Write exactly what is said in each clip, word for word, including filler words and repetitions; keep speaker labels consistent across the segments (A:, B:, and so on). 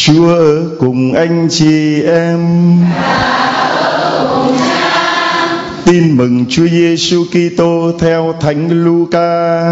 A: Chúa ở cùng anh chị em. Tin mừng Chúa Giêsu Kitô theo Thánh Luca.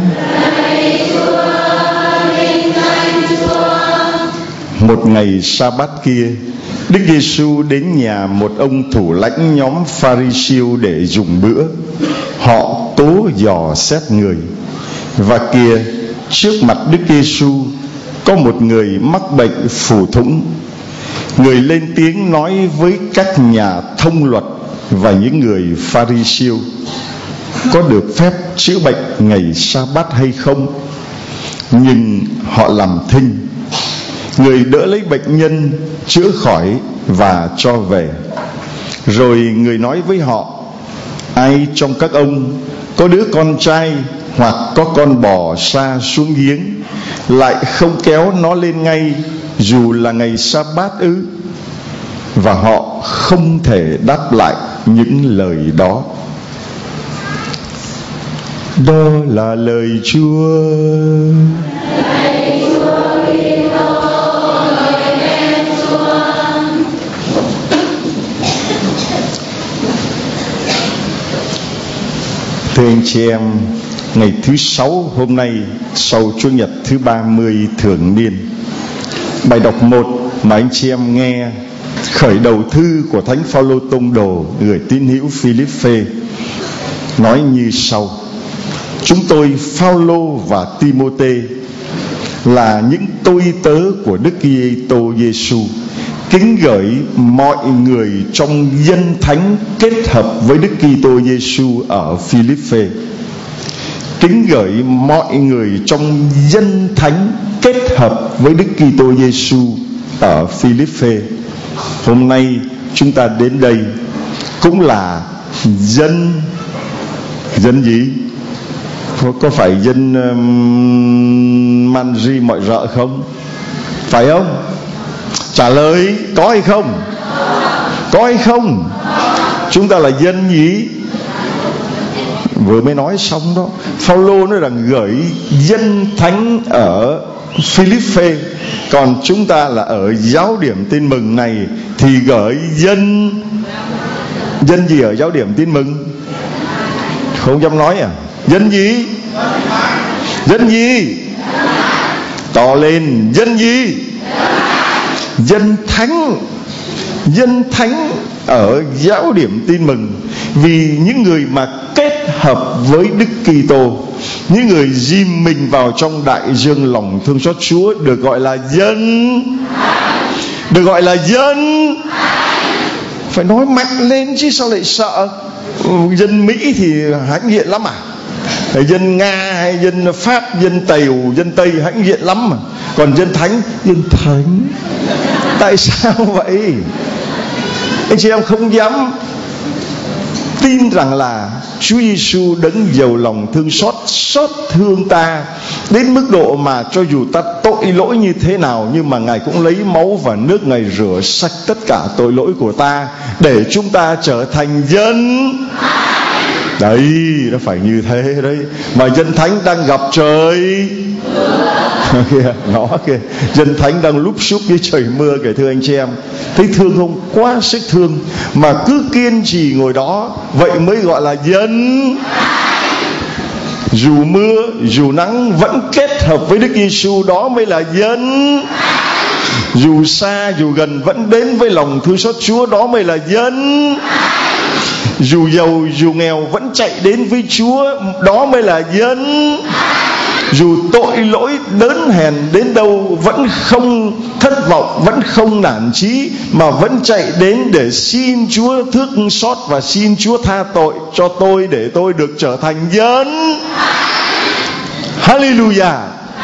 A: Một ngày sa-bát kia, Đức Giêsu đến nhà một ông thủ lãnh nhóm Pha-ri-siêu để dùng bữa. Họ tố dò xét người. Và kìa, trước mặt Đức Giêsu có một người mắc bệnh phù thủng. Người lên tiếng nói với các nhà thông luật và những người Pha-ri-siêu: có được phép chữa bệnh ngày sa-bát hay không? Nhưng họ làm thinh. Người đỡ lấy bệnh nhân, chữa khỏi và cho về. Rồi người nói với họ: ai trong các ông có đứa con trai hoặc có con bò sa xuống giếng, lại không kéo nó lên ngay dù là ngày sa-bát ư? Và họ không thể đáp lại những lời đó. Đó là lời Chúa. Thưa anh chị em, ngày thứ sáu hôm nay sau Chủ nhật thứ ba mươi thường niên, bài đọc một mà anh chị em nghe khởi đầu thư của Thánh Phaolô tông đồ gửi tín hữu Philippe nói như sau: chúng tôi Phaolô và Timôthê là những tôi tớ của Đức Kitô Giêsu, kính gửi mọi người trong dân thánh kết hợp với Đức Kitô Giêsu ở Philippe. Kính gửi mọi người trong dân thánh kết hợp với Đức Kitô Giêsu ở Philippe. Hôm nay chúng ta đến đây cũng là dân dân gì? Có, có phải dân um, Manri mọi rợ không? Phải không? Trả lời có hay không? Có hay không? Chúng ta là dân gì? Vừa mới nói xong đó. Phaolô nói rằng gửi dân thánh ở Philippe, còn chúng ta là ở giáo điểm tin mừng này thì gửi dân dân gì ở giáo điểm tin mừng? Không dám nói à? Dân gì? Dân gì? To lên, dân gì? Dân thánh. Dân thánh ở giáo điểm tin mừng. Vì những người mà kết hợp với Đức Kitô, những người dìm mình vào trong đại dương lòng thương xót Chúa, được gọi là dân. Được gọi là dân. Phải nói mạnh lên chứ sao lại sợ? Dân Mỹ thì hãnh diện lắm à? Dân Nga hay dân Pháp, dân Tàu, dân Tây hãnh diện lắm mà. Còn dân thánh, dân thánh. Tại sao vậy? Anh chị em không dám tin rằng là Chúa Giêsu đấng giàu lòng thương xót, xót thương ta đến mức độ mà cho dù ta tội lỗi như thế nào, nhưng mà Ngài cũng lấy máu và nước Ngài rửa sạch tất cả tội lỗi của ta để chúng ta trở thành dân. Đấy, nó phải như thế đấy. Mà dân thánh đang gặp trời kìa, nó kìa, dân thánh đang lúp xúp với trời mưa kìa. Thưa anh chị em, thấy thương không? Quá sức thương. Mà cứ kiên trì ngồi đó, vậy mới gọi là dân. Dù mưa, dù nắng vẫn kết hợp với Đức Giêsu, đó mới là dân. Dù xa, dù gần vẫn đến với lòng thương xót Chúa, đó mới là dân. Dù giàu, dù nghèo vẫn chạy đến với Chúa, đó mới là dân. Dù tội lỗi đớn hèn đến đâu vẫn không thất vọng, vẫn không nản chí, mà vẫn chạy đến để xin Chúa thương xót và xin Chúa tha tội cho tôi để tôi được trở thành dân. Hallelujah.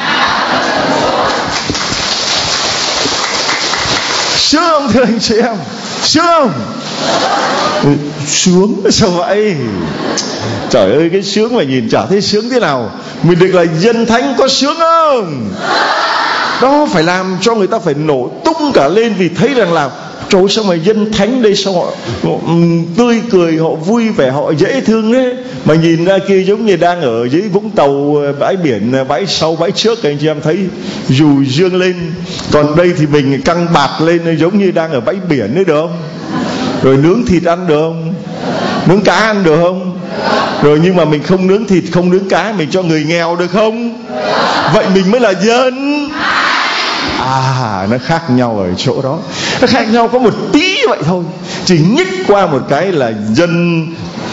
A: Sướng không thưa anh chị em? Sướng không? Ừ, sướng sao vậy? Trời ơi, cái sướng mà nhìn chả thấy sướng thế nào. Mình được là dân thánh có sướng không? Đó phải làm cho người ta phải nổ tung cả lên, vì thấy rằng là Trời, sao mà dân thánh đây sao họ, họ um, tươi cười, họ vui vẻ, họ dễ thương đấy. Mà nhìn ra kia giống như đang ở dưới Vũng Tàu, bãi biển, bãi sau bãi trước, anh chị em thấy dù dương lên. Còn đây thì mình căng bạt lên giống như đang ở bãi biển đấy, được không? Rồi nướng thịt ăn được không? Nướng cá ăn được không? Rồi nhưng mà mình không nướng thịt, không nướng cá, mình cho người nghèo được không? Vậy mình mới là dân. À, nó khác nhau ở chỗ đó. Nó khác nhau có một tí vậy thôi. Chỉ nhích qua một cái là dân,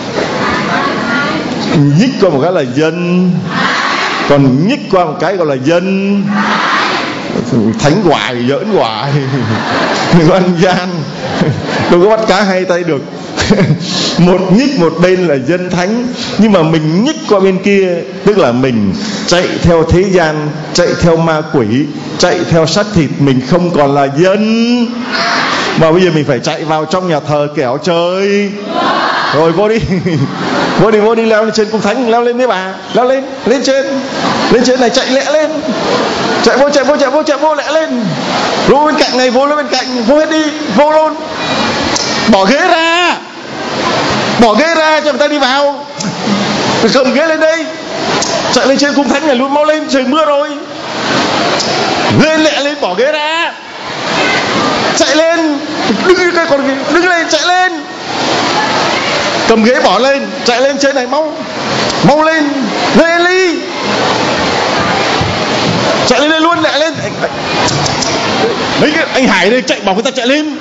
A: nhích qua một cái là dân, còn nhích qua một cái gọi là dân thánh hoài, giỡn hoài. Đừng có ăn gian, đừng có bắt cá hai tay được. Một nhích một bên là dân thánh, nhưng mà mình nhích qua bên kia, tức là mình chạy theo thế gian, chạy theo ma quỷ, chạy theo xác thịt. Mình không còn là dân, mà bây giờ mình phải chạy vào trong nhà thờ kẻo trời. Rồi vô đi, vô đi, vô đi, leo lên trên cung thánh, leo lên với bà, leo lên, lên trên, lên trên này, chạy lẹ lên, chạy vô, chạy vô, chạy vô, chạy vô, lẹ lên, vô bên cạnh này, vô lên bên cạnh, vô hết đi, vô luôn, bỏ ghế ra, bỏ ghế ra cho người ta đi vào, cầm ghế lên đây, chạy lên trên cung thánh này luôn, mau lên, trời mưa rồi, lên lẹ lên, bỏ ghế ra, chạy lên, đứng cái còn đứng lên, chạy lên, cầm ghế bỏ lên, chạy lên trên này, mau, mau lên, lên đi, chạy lên đây luôn, lẹ lên, mấy cái anh Hải đây chạy bảo người ta chạy lên,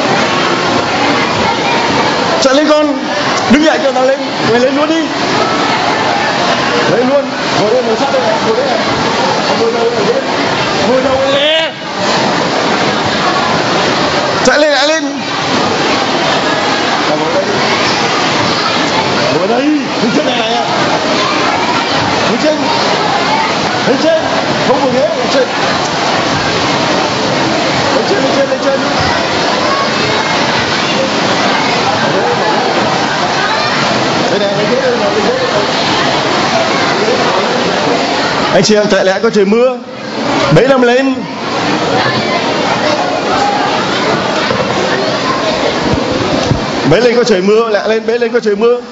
A: chạy lên con, đứng dậy cho tao lên, mày lên luôn đi, lên luôn, ngồi đây, ngồi sát đây này, ngồi đây này, ngồi đâu, ngồi đây, ngồi đâu lẹ, chạy lên, lại lên, ngồi đây, ngồi đây, đứng trên này này, đứng trên, lên trên, không có ghế, lên trên, lên trên, lên trên, lên trên. Anh chị em chạy lẹ, có trời mưa, bế năm lên, bế lên, có trời mưa, lẹ lên, bế lên, có trời mưa,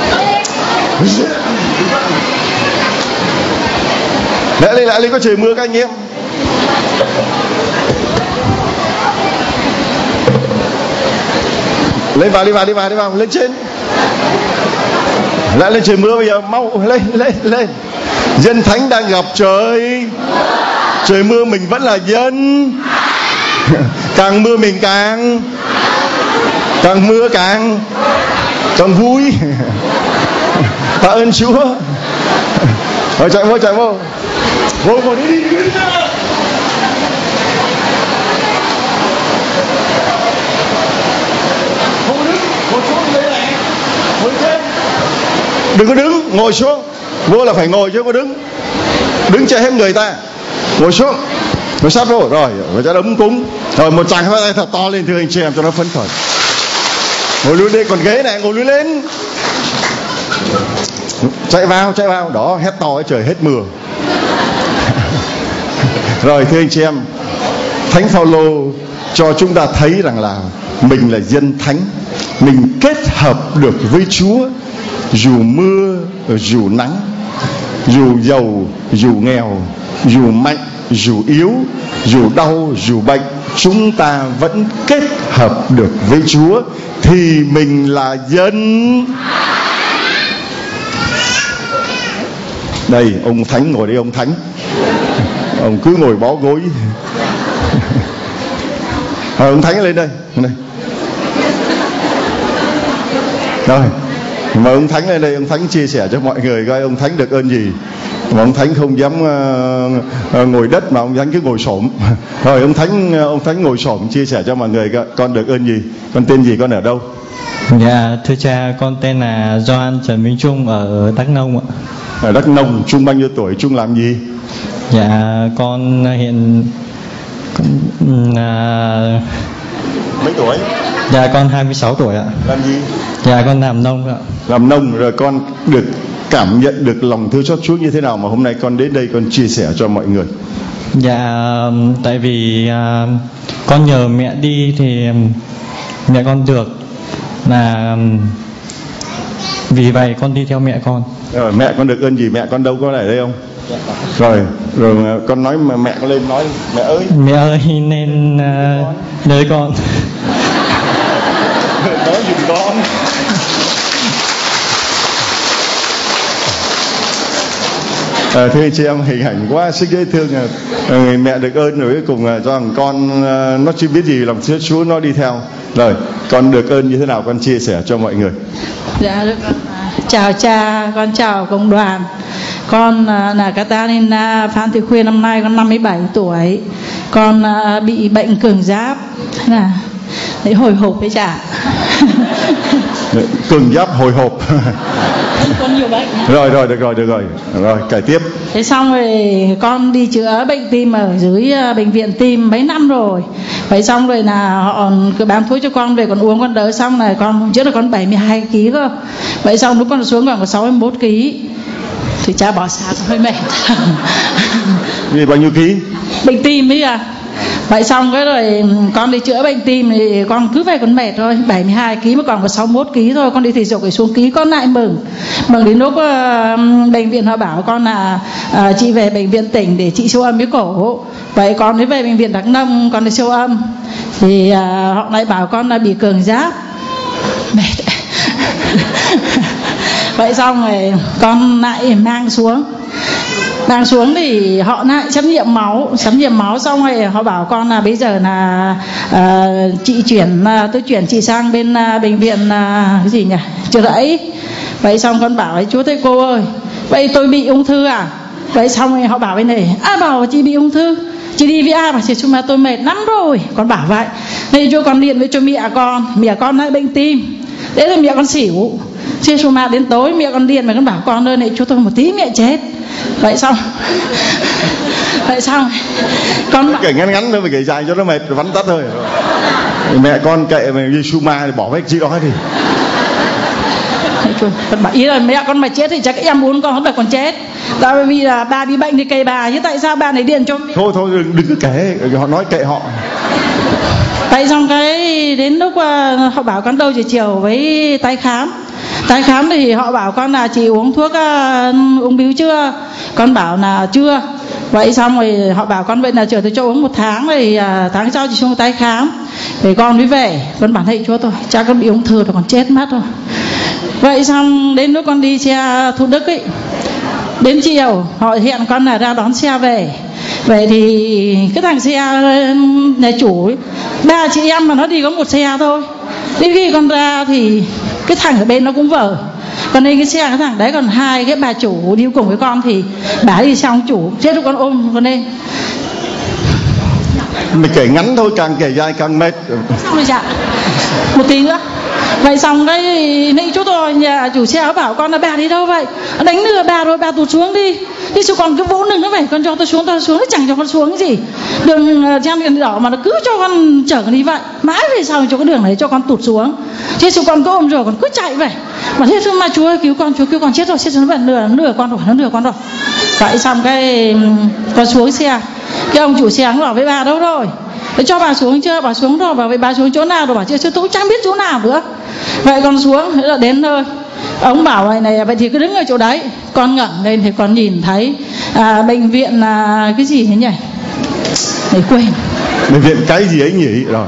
A: lẹ lên, lẹ lên, có trời mưa các anh em, lên vào, đi vào, đi vào, đi vào, lên trên, lại lên trời mưa, bây giờ mau lên, lên, lên. Dân thánh đang gặp trời, trời mưa mình vẫn là dân, càng mưa mình càng càng mưa càng càng vui. Tạ ơn Chúa. Rồi chạy vô, chạy vô, vô vô đi đi, đi, đi. Đừng có đứng, ngồi xuống. Vô là phải ngồi chứ không có đứng. Đứng che hết người ta. Ngồi xuống, ngồi sát vô. Rồi, rồi cho đấm cúng. Rồi một tràng phát tay thật to lên thưa anh chị em cho nó phấn khởi. Ngồi luôn đi, còn ghế này ngồi luôn lên. Chạy vào, chạy vào. Đó, hét to ấy, trời hết mưa. Rồi thưa anh chị em, Thánh Phaolô cho chúng ta thấy rằng là mình là dân thánh, mình kết hợp được với Chúa. Dù mưa, dù nắng, dù giàu, dù nghèo, dù mạnh, dù yếu, dù đau, dù bệnh, chúng ta vẫn kết hợp được với Chúa thì mình là dân. Đây, ông Thánh ngồi đây, ông Thánh. Ông cứ ngồi bó gối. À, ông Thánh lên đây, đây. Rồi, mà ông Thánh lên đây, ông Thánh chia sẻ cho mọi người coi ông Thánh được ơn gì. Mà ông Thánh không dám uh, uh, ngồi đất mà ông Thánh cứ ngồi xổm. Rồi ông Thánh ông Thánh ngồi xổm chia sẻ cho mọi người coi, con được ơn gì, con tên gì, con ở đâu?
B: Dạ thưa cha, con tên là Gioan Trần Minh Trung ở Đắk Nông ạ.
A: Ở Đắk Nông. Trung bao nhiêu tuổi, Trung làm gì?
B: Dạ con hiện con, uh,
A: mấy tuổi?
B: Dạ con hai mươi sáu tuổi ạ.
A: Làm gì?
B: Dạ con làm nông ạ.
A: Làm nông. Rồi con được cảm nhận được lòng thương xót Chúa như thế nào mà hôm nay con đến đây con chia sẻ cho mọi người?
B: Dạ tại vì uh, con nhờ mẹ đi thì mẹ con được, là vì vậy con đi theo mẹ con.
A: Rồi mẹ con được ơn gì? Mẹ con đâu có ở đây không? Rồi rồi con nói mà mẹ con lên nói mẹ ơi.
B: Mẹ ơi nên uh, đợi con.
A: Nói giùm con. À, thưa anh chị em, hình ảnh quá xinh dễ thương. À, mẹ được ơn rồi cuối cùng là cho thằng con à, nó chưa biết gì, lòng Chúa Chúa nó đi theo. Rồi con được ơn như thế nào con chia sẻ cho mọi người.
C: Dạ được. Chào cha, con chào công đoàn. Con là Catarina Phan Thị Khuyên, năm nay con năm mươi bảy tuổi. Con bị bệnh cường giáp, là đấy hồi hộp với cha.
A: Cường giáp hồi hộp.
C: Con nhiều bệnh.
A: Rồi rồi được rồi được rồi rồi kể tiếp.
C: Thế xong rồi con đi chữa bệnh tim ở dưới bệnh viện tim mấy năm rồi. Vậy xong rồi là họ cứ bán thuốc cho con về, con uống con đỡ, xong này con chữa được con bảy mươi hai ki lô gam cơ. Vậy xong lúc con xuống còn có sáu mươi mốt ki lô gam. Thì cha bỏ xa hơi mệt.
A: Vì bao nhiêu ký?
C: Bệnh tim ấy à. Vậy xong cái rồi con đi chữa bệnh tim thì con cứ về con mệt thôi, bảy mươi hai ki lô gam mà còn có sáu mươi mốt ki lô gam thôi. Con đi thể dục để xuống ký con lại mừng. Mừng đến lúc uh, bệnh viện họ bảo con là uh, chị về bệnh viện tỉnh để chị siêu âm cái cổ. Vậy con mới về bệnh viện Đắk Nông con đi siêu âm. Thì uh, họ lại bảo con là bị cường giáp. Mệt. Vậy xong rồi con lại mang xuống. Đang xuống thì họ lại xét nghiệm máu, xét nghiệm máu xong rồi họ bảo con là bây giờ là uh, chị chuyển uh, tôi chuyển chị sang bên uh, bệnh viện uh, cái gì nhỉ, Chợ Rẫy. Vậy xong con bảo ấy, chú thầy cô ơi, vậy tôi bị ung thư à? Vậy xong rồi họ bảo bên này, à bảo chị bị ung thư, chị đi với ai? Bảo chị, chúng mà tôi mệt lắm rồi. Con bảo vậy, nên cho con điện với cho mẹ con, mẹ con lại bệnh tim, đấy là mẹ con xỉu. Thế xong mà đến tối mẹ con điện mà con bảo con ơi này cho tôi một tí mẹ chết. Vậy xong vậy xong con
A: kể ngắn ngắn thôi, mà kể dài cho nó mệt vắn tắt thôi. Mẹ con kệ mà Giê-xu ma thì bỏ cái gì đó thì.
C: Con bảo ý là mẹ con mà chết thì chắc em muốn con không phải còn chết. Tại vì là bà bị bệnh thì kệ bà, chứ tại sao bà này điện cho mẹ?
A: Thôi thôi đừng, đừng cứ kể, họ nói kệ họ.
C: Vậy xong cái đến lúc họ bảo con đâu chiều chiều với tái khám. Tái khám thì họ bảo con là chị uống thuốc uh, uống bướu chưa? Con bảo là chưa. Vậy xong rồi họ bảo con vậy là chờ tôi cho uống một tháng rồi uh, tháng sau chị xuống tái khám. Để con mới về. Con bảo thầy chúa tôi, cha con bị ung thư rồi, còn chết mất rồi. Vậy xong đến lúc con đi xe Thủ Đức ấy, đến chiều họ hẹn con là ra đón xe về. Vậy thì cái thằng xe nhà chủ ấy, ba chị em mà nó đi có một xe thôi. Đến khi con ra thì cái thằng ở bên nó cũng vờ. Còn đây cái xe cái thằng đấy còn hai cái bà chủ đi cùng với con thì bà đi xong chủ chết lúc con ôm con lên.
A: Mày kể ngắn thôi, càng kể dài càng mệt.
C: Xong rồi dạ một tí nữa. Vậy xong cái nãy chú tôi nhà chủ xe bảo con là bà đi đâu vậy? Đánh lừa bà rồi, bà tụt xuống đi. Đi chứ còn cứ vỗ lưng nó vậy, con cho tôi xuống, tôi xuống, nó chẳng cho con xuống cái gì. Đường trên đèn đỏ mà nó cứ cho con chở con đi vậy. Mãi về sau cho cái đường này cho con tụt xuống. Thế chứ con cứ ôm rồi con cứ chạy vậy. Mà thế thôi mà chú ơi cứu con, chú cứu con chết rồi, chết rồi, nó vẫn lừa, nó lừa con rồi, nó lừa con rồi. Vậy xong cái con xuống xe. Cái ông chủ xe nó bảo với bà đâu rồi? Để cho bà xuống chưa? Bà xuống rồi. Bảo vậy bà xuống chỗ nào rồi? Bảo chưa, tôi cũng chẳng biết chỗ nào nữa. Vậy con xuống, thế là đến nơi. Ông bảo vậy này, vậy thì cứ đứng ở chỗ đấy. Con ngẩng lên thì con nhìn thấy à, bệnh viện là cái gì thế nhỉ? Để quên.
A: Bệnh viện cái gì ấy nhỉ? Rồi.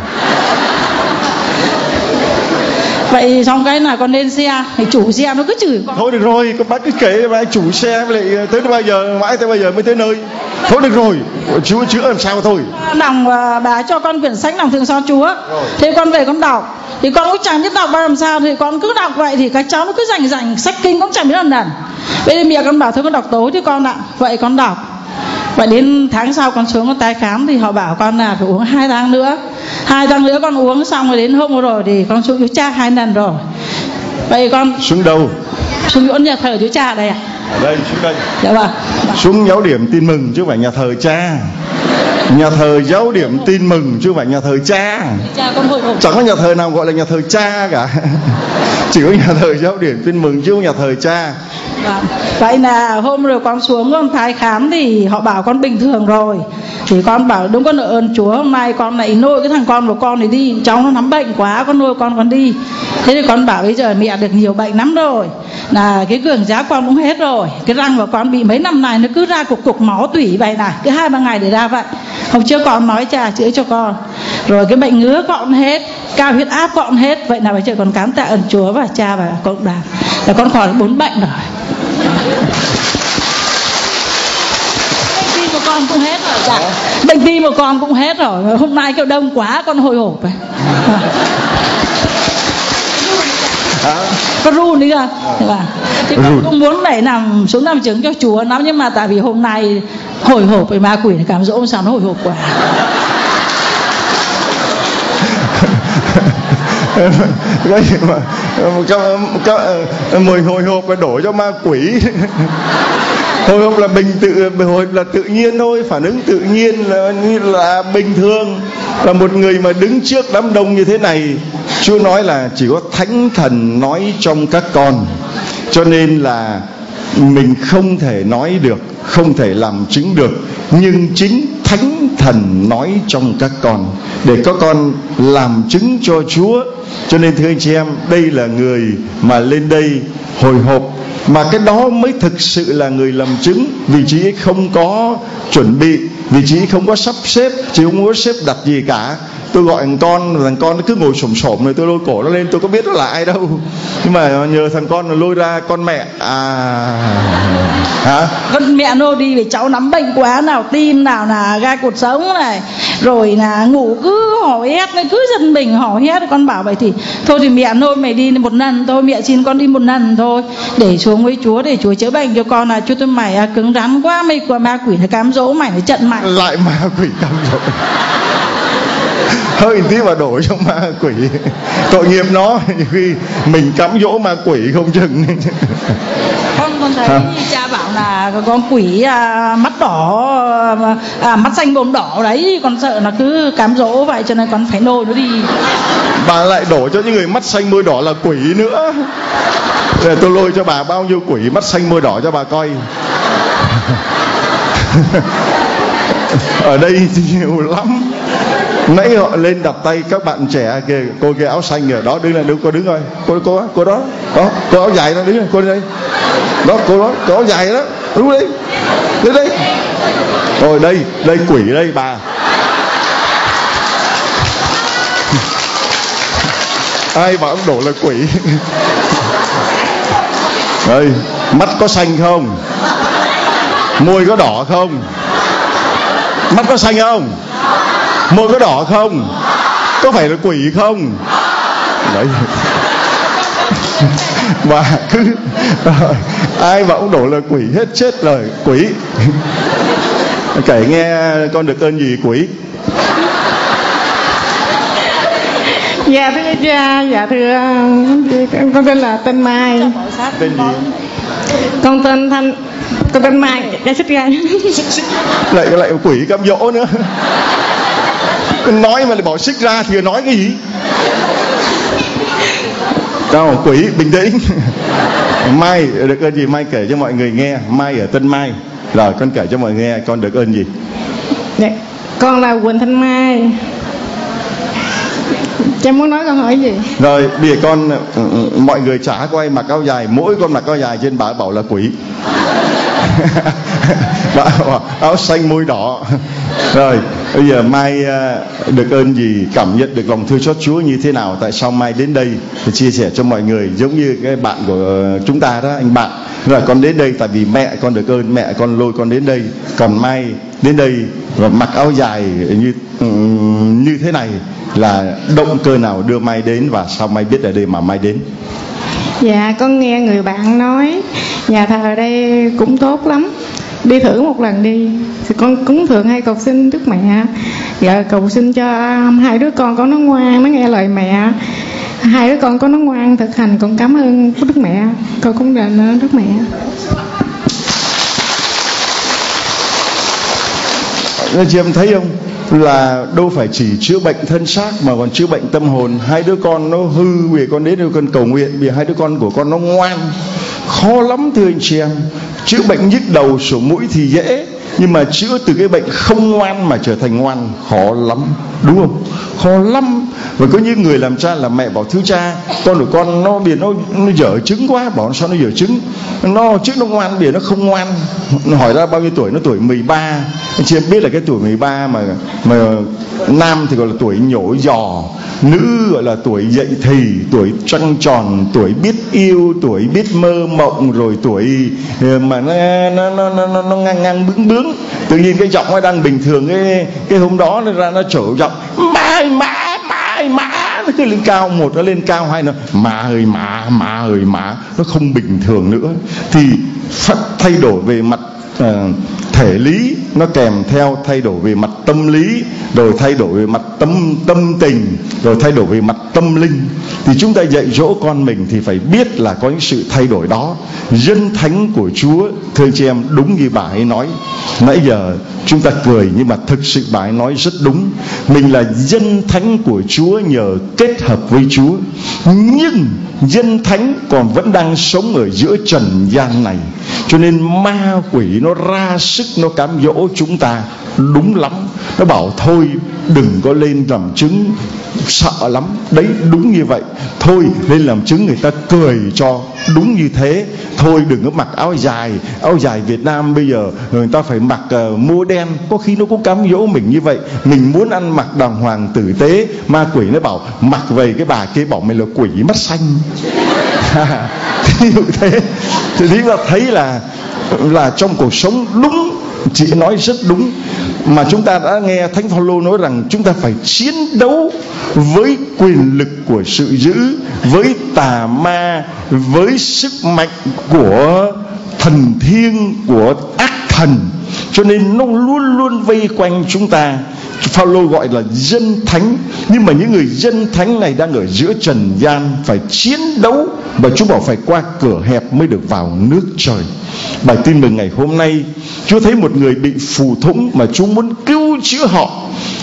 C: Vậy xong cái là con lên xe, thì chủ xe nó cứ chửi con.
A: Thôi được rồi, con bác cứ kể mà chủ xe với lại tới bao giờ, mãi tới bao giờ mới tới nơi. Thôi được rồi, Chúa chữa làm sao thôi.
C: Lòng bà cho con quyển sách lòng thương xót Chúa. Thế con về con đọc. Thì con cũng chẳng biết đọc bao làm sao. Thì con cứ đọc vậy thì các cháu nó cứ rành rành sách kinh cũng chẳng biết lần lần. Bây giờ mẹ con bảo thôi con đọc tối chứ con ạ. Vậy con đọc. Vậy đến tháng sau con xuống con tái khám thì họ bảo con là phải uống hai tháng nữa. Hai tháng nữa con uống xong rồi đến hôm vừa rồi thì con xuống Chúa Cha hai lần rồi. Vậy con
A: xuống đâu?
C: Xuống chỗ nhà thờ Chúa Cha đây ạ.
A: Ở đây, xuống đây.
C: Dạ vâng.
A: Xuống giáo điểm tin mừng chứ không phải nhà thờ Cha. Nhà thờ giáo điểm tin mừng chứ không phải nhà thờ Cha.
C: Cha con hội hộp.
A: Chẳng có nhà thờ nào gọi là nhà thờ Cha cả. Chỉ có nhà thờ giáo điểm tin mừng chứ không nhà thờ Cha.
C: Vậy là hôm rồi con xuống con thái khám thì họ bảo con bình thường rồi. Thì con bảo đúng con ơn Chúa, hôm nay con lại nuôi cái thằng con của con này đi, cháu nó nắm bệnh quá, con nuôi con con đi. Thế thì con bảo bây giờ mẹ được nhiều bệnh lắm rồi, là cái cường giáp con cũng hết rồi, cái răng của con bị mấy năm nay nó cứ ra cục cục máu tủy vậy này, cứ hai ba ngày để ra vậy. Hôm trước con nói cha chữa cho con, rồi cái bệnh ngứa con hết, cao huyết áp con hết. Vậy là bây giờ con cảm tạ ơn Chúa và cha và cộng đoàn là con khỏi bốn bệnh rồi. Bệnh tim của con cũng hết rồi, dạ. Bệnh tim của con cũng hết rồi. Hôm nay kêu đông quá con hồi hộp vậy. Con run đi ra. Thì con cũng muốn đẩy nằm xuống nằm chứng cho Chúa lắm, nhưng mà tại vì hôm nay hồi hộp với ma quỷ cảm dỗ sao nó hồi hộp quá.
A: Cái gì mà các, các, mùi hồi hộp và đổ cho ma quỷ. Hồi hộp là bình tự, hồi hộp là tự nhiên thôi, phản ứng tự nhiên là, là bình thường. Là một người mà đứng trước đám đông như thế này, Chúa nói là chỉ có Thánh Thần nói trong các con, cho nên là mình không thể nói được, không thể làm chứng được, nhưng chính Thánh Thần nói trong các con để các con làm chứng cho Chúa. Cho nên thưa anh chị em, đây là người mà lên đây hồi hộp, mà cái đó mới thực sự là người làm chứng. Vì chị ấy không có chuẩn bị, vì chị ấy không có sắp xếp, chị không có xếp đặt gì cả. Tôi gọi thằng con, thằng con nó cứ ngồi xổm xổm rồi tôi lôi cổ nó lên, tôi có biết nó là ai đâu. Nhưng mà nhờ thằng con nó lôi ra con mẹ. À hả?
C: Con mẹ nô đi vì cháu nắm bệnh quá, nào tim nào là gai cột sống này, rồi là ngủ cứ hò hét, cứ giật mình hò hét. Con bảo vậy thì thôi thì mẹ nôi mày đi một lần thôi, mẹ xin con đi một lần thôi để xuống với Chúa, để Chúa chữa bệnh cho con. Là Chúa tôi mày à, cứng rắn quá, mày qua ma quỷ nó cám dỗ mày, nó trận mày.
A: Lại ma quỷ cám dỗ. Hơi tí mà đổ cho ma quỷ, tội nghiệp nó, nhiều khi mình cám dỗ ma quỷ không chừng.
C: Con con thấy à, cha bảo là con quỷ à, mắt đỏ, à, mắt xanh bồm đỏ đấy, con sợ nó cứ cám dỗ vậy, cho nên con phải nôi nó đi.
A: Bà lại đổ cho những người mắt xanh môi đỏ là quỷ nữa. Để tôi lôi cho bà bao nhiêu quỷ mắt xanh môi đỏ cho bà coi. Ở đây thì nhiều lắm. Nãy họ lên đặt tay các bạn trẻ kìa, cô kia áo xanh kìa, đó đứng là đứng, cô đứng rồi, cô cô cô đó, đó, cô áo dài đó đứng này, cô đi đây, đó, cô đó, cô áo dài đó, đứng đi, đến đây, rồi đây, đây quỷ đây bà. Ai bảo ông đổ là quỷ? Đây, mắt có xanh không? Môi có đỏ không? Mắt có xanh không? Môi có đỏ không? Có phải là quỷ không? Đấy. Và cứ rồi, ai bảo ông đổ là quỷ hết, chết rồi, quỷ. Kể nghe con được ơn gì quỷ?
D: Dạ thưa cha, dạ thưa con tên là tên Mai.
A: Tên gì?
D: Con tên Thanh, con tên Mai, cha xích ra.
A: Lại lại quỷ cám dỗ nữa. Nói mà lại bỏ xích ra thì nói cái gì? Đâu, quỷ bình tĩnh. Mai được ơn gì? Mai kể cho mọi người nghe. Mai ở Tân Mai. Rồi con kể cho mọi người nghe con được ơn gì?
D: Dạ, con là Quỳnh Thanh Mai. Cha muốn nói con hỏi gì?
A: Rồi bây giờ con, mọi người chả có ai mặc áo dài, mỗi con mặc áo dài trên bà bảo là quỷ. Bảo áo xanh môi đỏ. Rồi bây giờ Mai được ơn gì, cảm nhận được lòng thương xót Chúa như thế nào? Tại sao Mai đến đây để chia sẻ cho mọi người, giống như cái bạn của chúng ta đó, anh bạn. Rồi con đến đây tại vì mẹ con được ơn, mẹ con lôi con đến đây. Còn Mai đến đây và mặc áo dài như như thế này là động cơ nào đưa Mai đến, và sao Mai biết ở đây mà Mai đến?
D: Dạ con nghe người bạn nói nhà thờ ở đây cũng tốt lắm, đi thử một lần đi. Thì con cũng thường hay cầu xin Đức Mẹ, dạ, cầu xin cho hai đứa con con nó ngoan, nó nghe lời mẹ. Hai đứa con con nó ngoan thực hành, con cảm ơn Đức Mẹ, con cũng đền ơn Đức Mẹ.
A: Anh chị em thấy không, là đâu phải chỉ chữa bệnh thân xác mà còn chữa bệnh tâm hồn. Hai đứa con nó hư vì con đến đây con cầu nguyện, vì hai đứa con của con nó ngoan, khó lắm thưa anh chị em. Chữa bệnh nhức đầu sổ mũi thì dễ, nhưng mà chữa từ cái bệnh không ngoan mà trở thành ngoan khó lắm, đúng không? Khó lắm. Và có những người làm cha làm mẹ bảo thưa cha, con của con nó biển nó nó dở trứng quá. Bảo sao nó dở trứng? Nó trước nó ngoan, biển nó không ngoan. Nó hỏi ra bao nhiêu tuổi? Nó tuổi mười ba. Anh chị em biết là cái tuổi mười ba mà mà nam thì gọi là tuổi nhổ giò, nữ gọi là tuổi dậy thì, tuổi trăng tròn, tuổi biết yêu, tuổi biết mơ mộng, rồi tuổi mà nó nó nó nó, nó ngang ngang bướng bướng. Tự nhiên cái giọng nó đang bình thường, cái cái hôm đó nó ra nó trổ giọng má má má má, nó cứ lên cao, một nó lên cao, hai nó má ơi má má ơi má, nó không bình thường nữa. Thì phát thay đổi về mặt uh, thể lý, nó kèm theo thay đổi về mặt tâm lý, rồi thay đổi về mặt tâm tâm tình, rồi thay đổi về mặt tâm linh. Thì chúng ta dạy dỗ con mình thì phải biết là có những sự thay đổi đó. Dân thánh của Chúa, thưa chị em, đúng như bà ấy nói. Nãy giờ chúng ta cười nhưng mà thực sự bà ấy nói rất đúng. Mình là dân thánh của Chúa nhờ kết hợp với Chúa, nhưng dân thánh còn vẫn đang sống ở giữa trần gian này, cho nên ma quỷ nó ra sức nó cám dỗ chúng ta đúng lắm. Nó bảo thôi đừng có lên làm chứng, sợ lắm. Đấy, đúng như vậy. Thôi lên làm chứng người ta cười cho, đúng như thế. Thôi đừng có mặc áo dài. Áo dài Việt Nam bây giờ người ta phải mặc uh, mua đen. Có khi nó cũng cám dỗ mình như vậy. Mình muốn ăn mặc đàng hoàng tử tế, ma quỷ nó bảo mặc về, cái bà kia bảo mày là quỷ mắt xanh. Ví dụ thế. Thì chúng ta thấy là là trong cuộc sống đúng, chị nói rất đúng. Mà chúng ta đã nghe Thánh Phaolô nói rằng chúng ta phải chiến đấu với quyền lực của sự dữ, với tà ma, với sức mạnh của thần thiêng, của ác thần. Cho nên nó luôn luôn vây quanh chúng ta. Phaolô gọi là dân thánh. Nhưng mà những người dân thánh này đang ở giữa trần gian, phải chiến đấu. Và Chúa bảo phải qua cửa hẹp mới được vào nước trời. Bài tin mừng ngày hôm nay, Chúa thấy một người bị phù thủng mà Chúa muốn cứu chữa họ.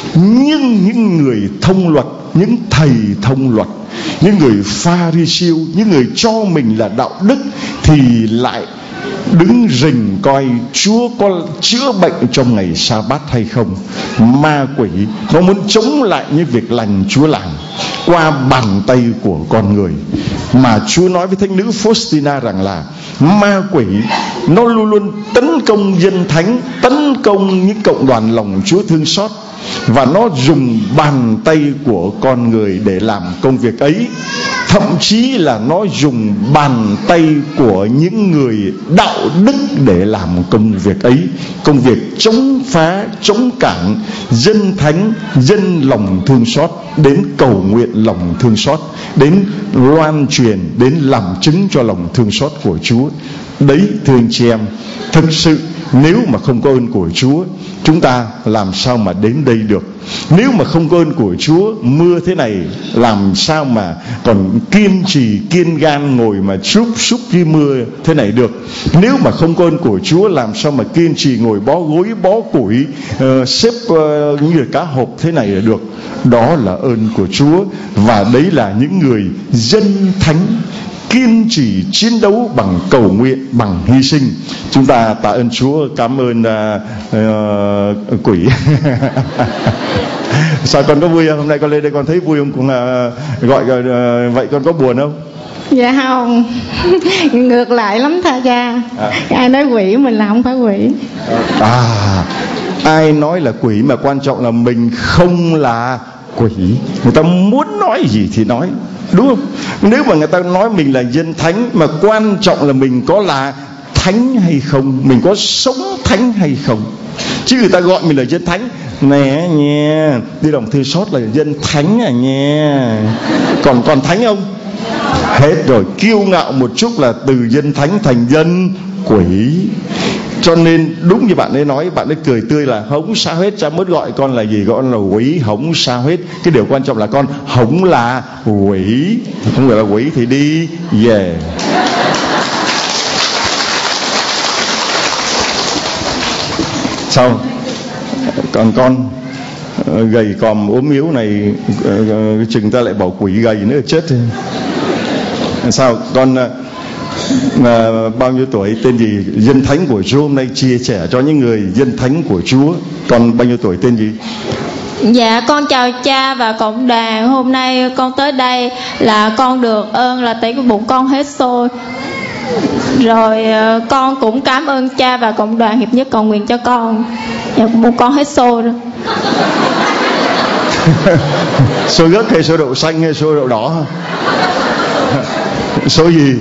A: Nhưng những người thông luật, những thầy thông luật, những người Pha-ri-siêu, những người cho mình là đạo đức, thì lại đứng rình coi Chúa có chữa bệnh trong ngày Sa-bát hay không. Ma quỷ nó muốn chống lại những việc lành Chúa làm qua bàn tay của con người. Mà Chúa nói với thánh nữ Faustina rằng là ma quỷ nó luôn luôn tấn công dân thánh, tấn công những cộng đoàn lòng Chúa thương xót, và nó dùng bàn tay của con người để làm công việc ấy. Thậm chí là nó dùng bàn tay của những người đạo đức để làm công việc ấy. Công việc chống phá, chống cản dân thánh, dân lòng thương xót, đến cầu nguyện lòng thương xót, đến loan truyền, đến làm chứng cho lòng thương xót của Chúa. Đấy thưa anh chị em, thực sự nếu mà không có ơn của Chúa, chúng ta làm sao mà đến đây được? Nếu mà không có ơn của Chúa, mưa thế này làm sao mà còn kiên trì kiên gan ngồi mà xúc xúc với mưa thế này được? Nếu mà không có ơn của Chúa, làm sao mà kiên trì ngồi bó gối bó củi, uh, xếp uh, như cá hộp thế này được? Đó là ơn của Chúa. Và đấy là những người dân thánh, kiên trì chiến đấu bằng cầu nguyện, bằng hy sinh. Chúng ta tạ ơn Chúa. Cảm ơn uh, uh, quỷ. Sao con có vui không? Hôm nay con lên đây con thấy vui không? Cũng uh, gọi uh, vậy con có buồn không?
D: Dạ không. Ngược lại lắm tha cha. À. Ai nói quỷ mình là không phải quỷ.
A: À, ai nói là quỷ, mà quan trọng là mình không là quỷ. Người ta muốn nói gì thì nói, đúng không? Nếu mà người ta nói mình là dân thánh, mà quan trọng là mình có là thánh hay không, mình có sống thánh hay không. Chứ người ta gọi mình là dân thánh, nè nha, đi đồng thư sót là dân thánh à nha, còn còn thánh không? Hết rồi. Kiêu ngạo một chút là từ dân thánh thành dân quỷ. Cho nên đúng như bạn ấy nói, bạn ấy cười tươi là không sao hết, cha mới gọi con là gì, gọi con là quỷ, không sao hết. Cái điều quan trọng là con không là quỷ. Không phải là quỷ thì đi về. Sao? Còn con gầy còm ốm yếu này, chừng ta lại bảo quỷ gầy nữa chết. Sao con À, bao nhiêu tuổi, tên gì? Dân thánh của Chúa hôm nay chia sẻ cho những người dân thánh của Chúa. Con bao nhiêu tuổi, tên gì?
E: Dạ con chào cha và cộng đoàn. Hôm nay con tới đây là con được ơn là tại cái bụng con hết sôi. Rồi con cũng cảm ơn cha và cộng đoàn hiệp nhất cầu nguyện cho con. Dạ, bụng con hết sôi rồi.
A: Sôi gấc hay sôi đậu xanh hay sôi đậu đỏ? Sôi gì?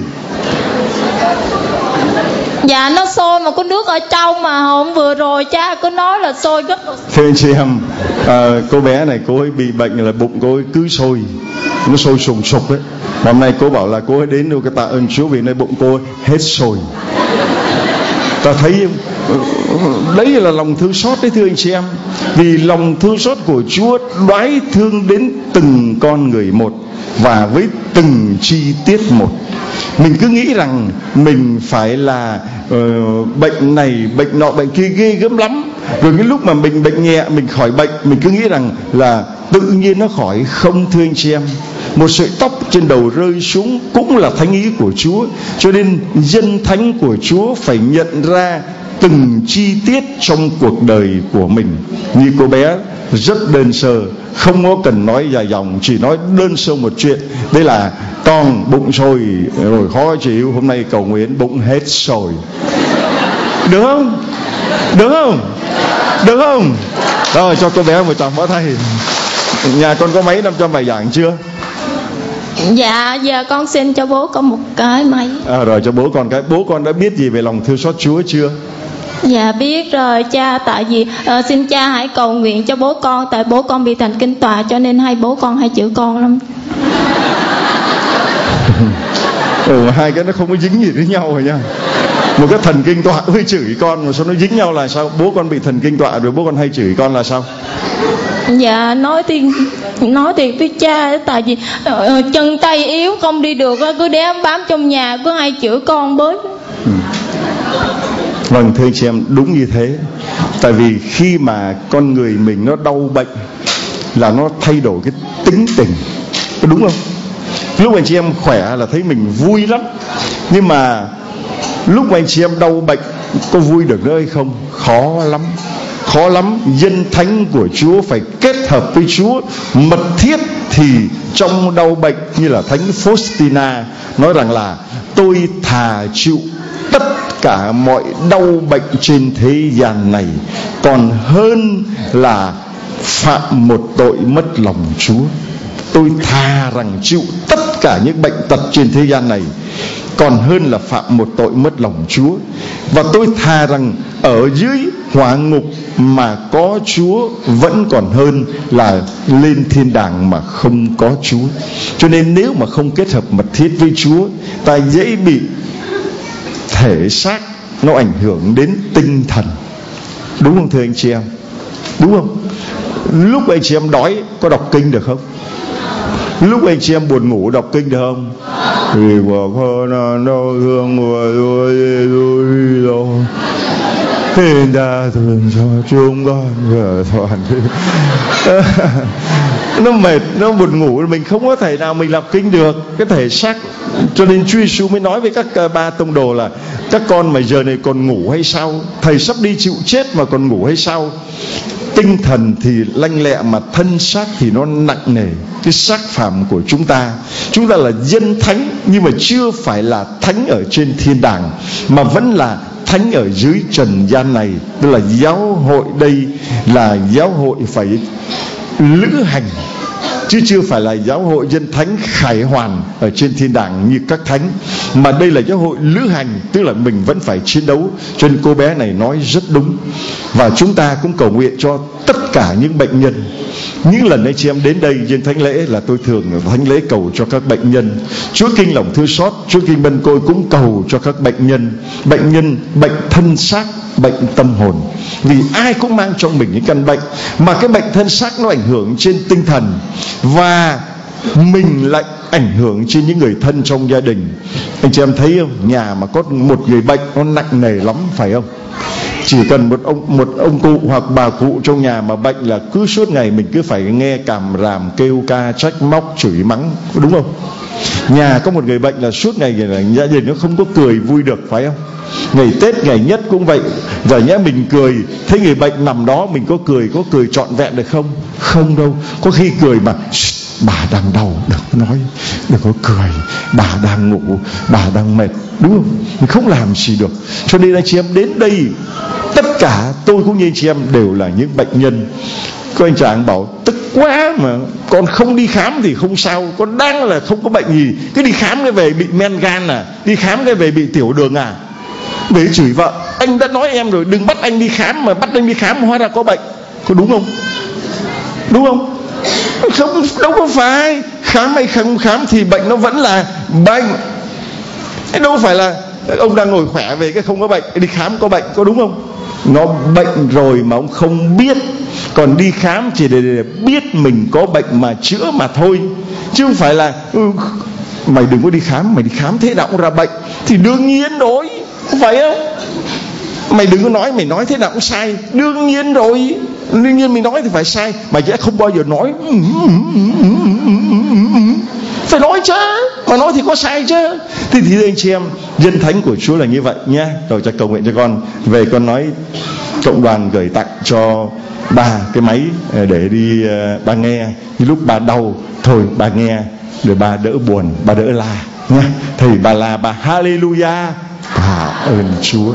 E: Dạ nó sôi mà có nước ở trong, mà hôm vừa rồi cha cứ nói là sôi gấc.
A: Thưa anh chị em, à, cô bé này cô ấy bị bệnh là bụng cô ấy cứ sôi, nó sôi sùng sục ấy. Hôm nay cô bảo là cô ấy đến đâu cái tạ ơn Chúa vì nơi bụng cô ấy hết sôi. Ta thấy đấy là lòng thương xót đấy thưa anh chị em. Vì lòng thương xót của Chúa đoái thương đến từng con người một và với từng chi tiết một. Mình cứ nghĩ rằng mình phải là uh, bệnh này, bệnh nọ, bệnh kia ghê gớm lắm. Rồi cái lúc mà mình bệnh nhẹ, mình khỏi bệnh, mình cứ nghĩ rằng là tự nhiên nó khỏi. Không thưa anh chị em. Một sợi tóc trên đầu rơi xuống cũng là thánh ý của Chúa. Cho nên dân thánh của Chúa phải nhận ra từng chi tiết trong cuộc đời của mình. Như cô bé rất đơn sơ, không có cần nói dài dòng, chỉ nói đơn sơ một chuyện. Đây là con bụng sôi rồi khó chịu, hôm nay cầu nguyện bụng hết sôi. Được không? Được không? Được không? Rồi cho cô bé một tràng pháo tay. Nhà con có mấy năm trăm bài giảng chưa?
E: Dạ giờ con xin cho bố con một cái máy.
A: À, rồi cho bố con cái. Bố con đã biết gì về lòng thương xót Chúa chưa?
E: Dạ biết rồi cha. Tại vì uh, xin cha hãy cầu nguyện cho bố con. Tại bố con bị thành kinh tọa, cho nên hai bố con hay chửi con lắm.
A: Ừ, hai cái nó không có dính gì với nhau rồi nha. Một cái thần kinh tọa với chửi con mà sao nó dính nhau là sao? Bố con bị thần kinh tọa rồi bố con hay chửi con là sao?
E: Dạ nói thì nói thiệt với cha, tại vì uh, chân tay yếu không đi được, cứ đếm bám trong nhà, cứ hay chửi con bớt.
A: Ừ. Vâng thưa chị em, đúng như thế. Tại vì khi mà con người mình nó đau bệnh là nó thay đổi cái tính tình, đúng không? Lúc anh chị em khỏe là thấy mình vui lắm, nhưng mà lúc mà anh chị em đau bệnh có vui được nữa hay không? Khó lắm. Khó lắm. Dân thánh của Chúa phải kết hợp với Chúa mật thiết. Thì trong đau bệnh, như là Thánh Faustina nói rằng là tôi thà chịu tất cả mọi đau bệnh trên thế gian này còn hơn là phạm một tội mất lòng Chúa. Tôi thà rằng chịu tất cả những bệnh tật trên thế gian này còn hơn là phạm một tội mất lòng Chúa. Và tôi thà rằng ở dưới hỏa ngục mà có Chúa vẫn còn hơn là lên thiên đàng mà không có Chúa. Cho nên nếu mà không kết hợp mật thiết với Chúa, ta dễ bị thể xác nó ảnh hưởng đến tinh thần. Đúng không thưa anh chị em? Đúng không? Lúc anh chị em đói có đọc kinh được không? Lúc anh chị em buồn ngủ đọc kinh được không? Vì bỏ con đau thương của tôi rồi thì đã thường cho chúng con vừa toàn. Nó mệt, nó buồn ngủ, mình không có thể nào mình đọc kinh được, cái thể xác. Cho nên Chúa Giêsu mới nói với các ba tông đồ là các con mà giờ này còn ngủ hay sao? Thầy sắp đi chịu chết mà còn ngủ hay sao? Tinh thần thì lanh lẹ mà thân xác thì nó nặng nề. Cái xác phàm của chúng ta, chúng ta là dân thánh nhưng mà chưa phải là thánh ở trên thiên đàng, mà vẫn là thánh ở dưới trần gian này. Tức là giáo hội đây là giáo hội phải lữ hành, chứ chưa phải là giáo hội dân thánh khải hoàn ở trên thiên đàng như các thánh. Mà đây là giáo hội lữ hành, tức là mình vẫn phải chiến đấu. Cho nên cô bé này nói rất đúng. Và chúng ta cũng cầu nguyện cho tất cả những bệnh nhân. Những lần anh chị em đến đây dân thánh lễ là tôi thường thánh lễ cầu cho các bệnh nhân. Chúa Kinh lòng thương xót, Chúa Kinh Mân Côi cũng cầu cho các bệnh nhân. Bệnh nhân bệnh thân xác, bệnh tâm hồn. Vì ai cũng mang trong mình những căn bệnh, mà cái bệnh thân xác nó ảnh hưởng trên tinh thần, và mình lại ảnh hưởng trên những người thân trong gia đình. Anh chị em thấy không? Nhà mà có một người bệnh nó nặng nề lắm, phải không? Chỉ cần một ông một ông cụ hoặc bà cụ trong nhà mà bệnh là cứ suốt ngày mình cứ phải nghe càm ràm kêu ca trách móc chửi mắng, đúng không? Nhà có một người bệnh là suốt ngày là gia đình nó không có cười vui được, phải không? Ngày Tết ngày nhất cũng vậy. Giờ nhẽ mình cười, thấy người bệnh nằm đó mình có cười, có cười trọn vẹn được không? Không đâu. Có khi cười mà bà đang đau, đừng nói, đừng có cười, bà đang ngủ, bà đang mệt, đúng không? Mình không làm gì được. Cho nên anh chị em đến đây, tất cả tôi cũng như anh chị em đều là những bệnh nhân. Có anh chàng bảo tức quá mà con không đi khám thì không sao, con đang là không có bệnh gì, cứ đi khám cái về bị men gan à, đi khám cái về bị tiểu đường à. Về chửi vợ, anh đã nói em rồi đừng bắt anh đi khám, mà bắt anh đi khám hóa ra có bệnh, có đúng không? Đúng không? Không, đâu có phải. Khám hay không khám thì bệnh nó vẫn là bệnh. Đâu phải là ông đang ngồi khỏe về cái không có bệnh, đi khám có bệnh, có đúng không? Nó bệnh rồi mà ông không biết. Còn đi khám chỉ để, để biết mình có bệnh mà chữa mà thôi. Chứ không phải là ừ, mày đừng có đi khám, mày đi khám thế nào cũng ra bệnh. Thì đương nhiên rồi, phải không? Mày đừng có nói mày nói thế nào cũng sai. Đương nhiên rồi, đương nhiên mình nói thì phải sai. Mày sẽ không bao giờ nói phải nói chứ, mà nói thì có sai chứ. Thì thì anh chị em, dân thánh của Chúa là như vậy nha. Rồi cho cầu nguyện cho con. Về con nói cộng đoàn gửi tặng cho bà cái máy để đi uh, bà nghe. Như lúc bà đau, thôi bà nghe, để bà đỡ buồn, bà đỡ la nha. Thầy bà la, bà hallelujah, tạ ơn Chúa.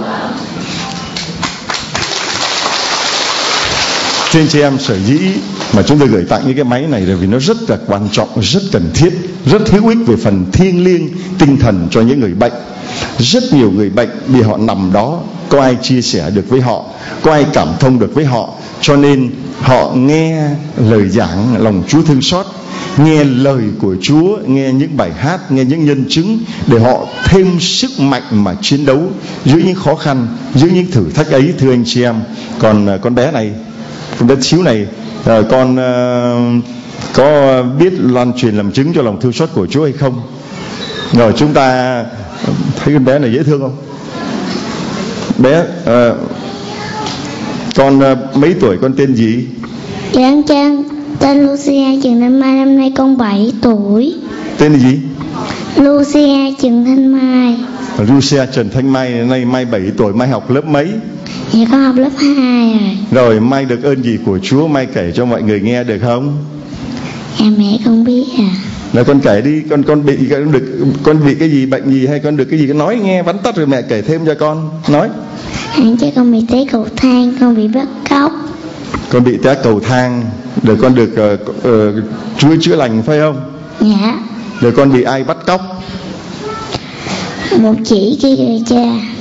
A: Cho anh chị em, sở dĩ mà chúng tôi gửi tặng những cái máy này là vì nó rất là quan trọng, rất cần thiết, rất hữu ích về phần thiêng liêng tinh thần cho những người bệnh. Rất nhiều người bệnh vì họ nằm đó, có ai chia sẻ được với họ, có ai cảm thông được với họ, cho nên họ nghe lời giảng lòng Chúa thương xót, nghe lời của Chúa, nghe những bài hát, nghe những nhân chứng để họ thêm sức mạnh mà chiến đấu giữa những khó khăn, giữa những thử thách ấy, thưa anh chị em. Còn con bé này, con bé xíu này, con uh, có biết loan truyền làm chứng cho lòng thương xót của Chúa hay không? Rồi chúng ta thấy con bé này dễ thương không? Bé uh, con uh, mấy tuổi, con tên gì?
F: Dạ anh Trang, tên Lucia Trần Thanh Mai, năm nay con bảy tuổi.
A: Tên là gì?
F: Lucia Trần Thanh Mai.
A: Lucia Trần Thanh Mai, nay Mai bảy tuổi. Mai học lớp mấy?
F: Dạ con học lớp hai rồi.
A: Rồi Mai được ơn gì của Chúa, Mai kể cho mọi người nghe được không?
F: Dạ mẹ con biết à.
A: Rồi con kể đi, con con bị con được con bị cái gì, bệnh gì, hay con được cái gì, con nói nghe vắn tắt rồi mẹ kể thêm cho con. Nói.
F: Anh chứ con bị té cầu thang, con bị bắt cóc.
A: Con bị té cầu thang, rồi con được uh, uh, Chúa chữa lành phải không?
F: Dạ.
A: Rồi con bị ai bắt cóc?
F: Một chị kia kìa cha.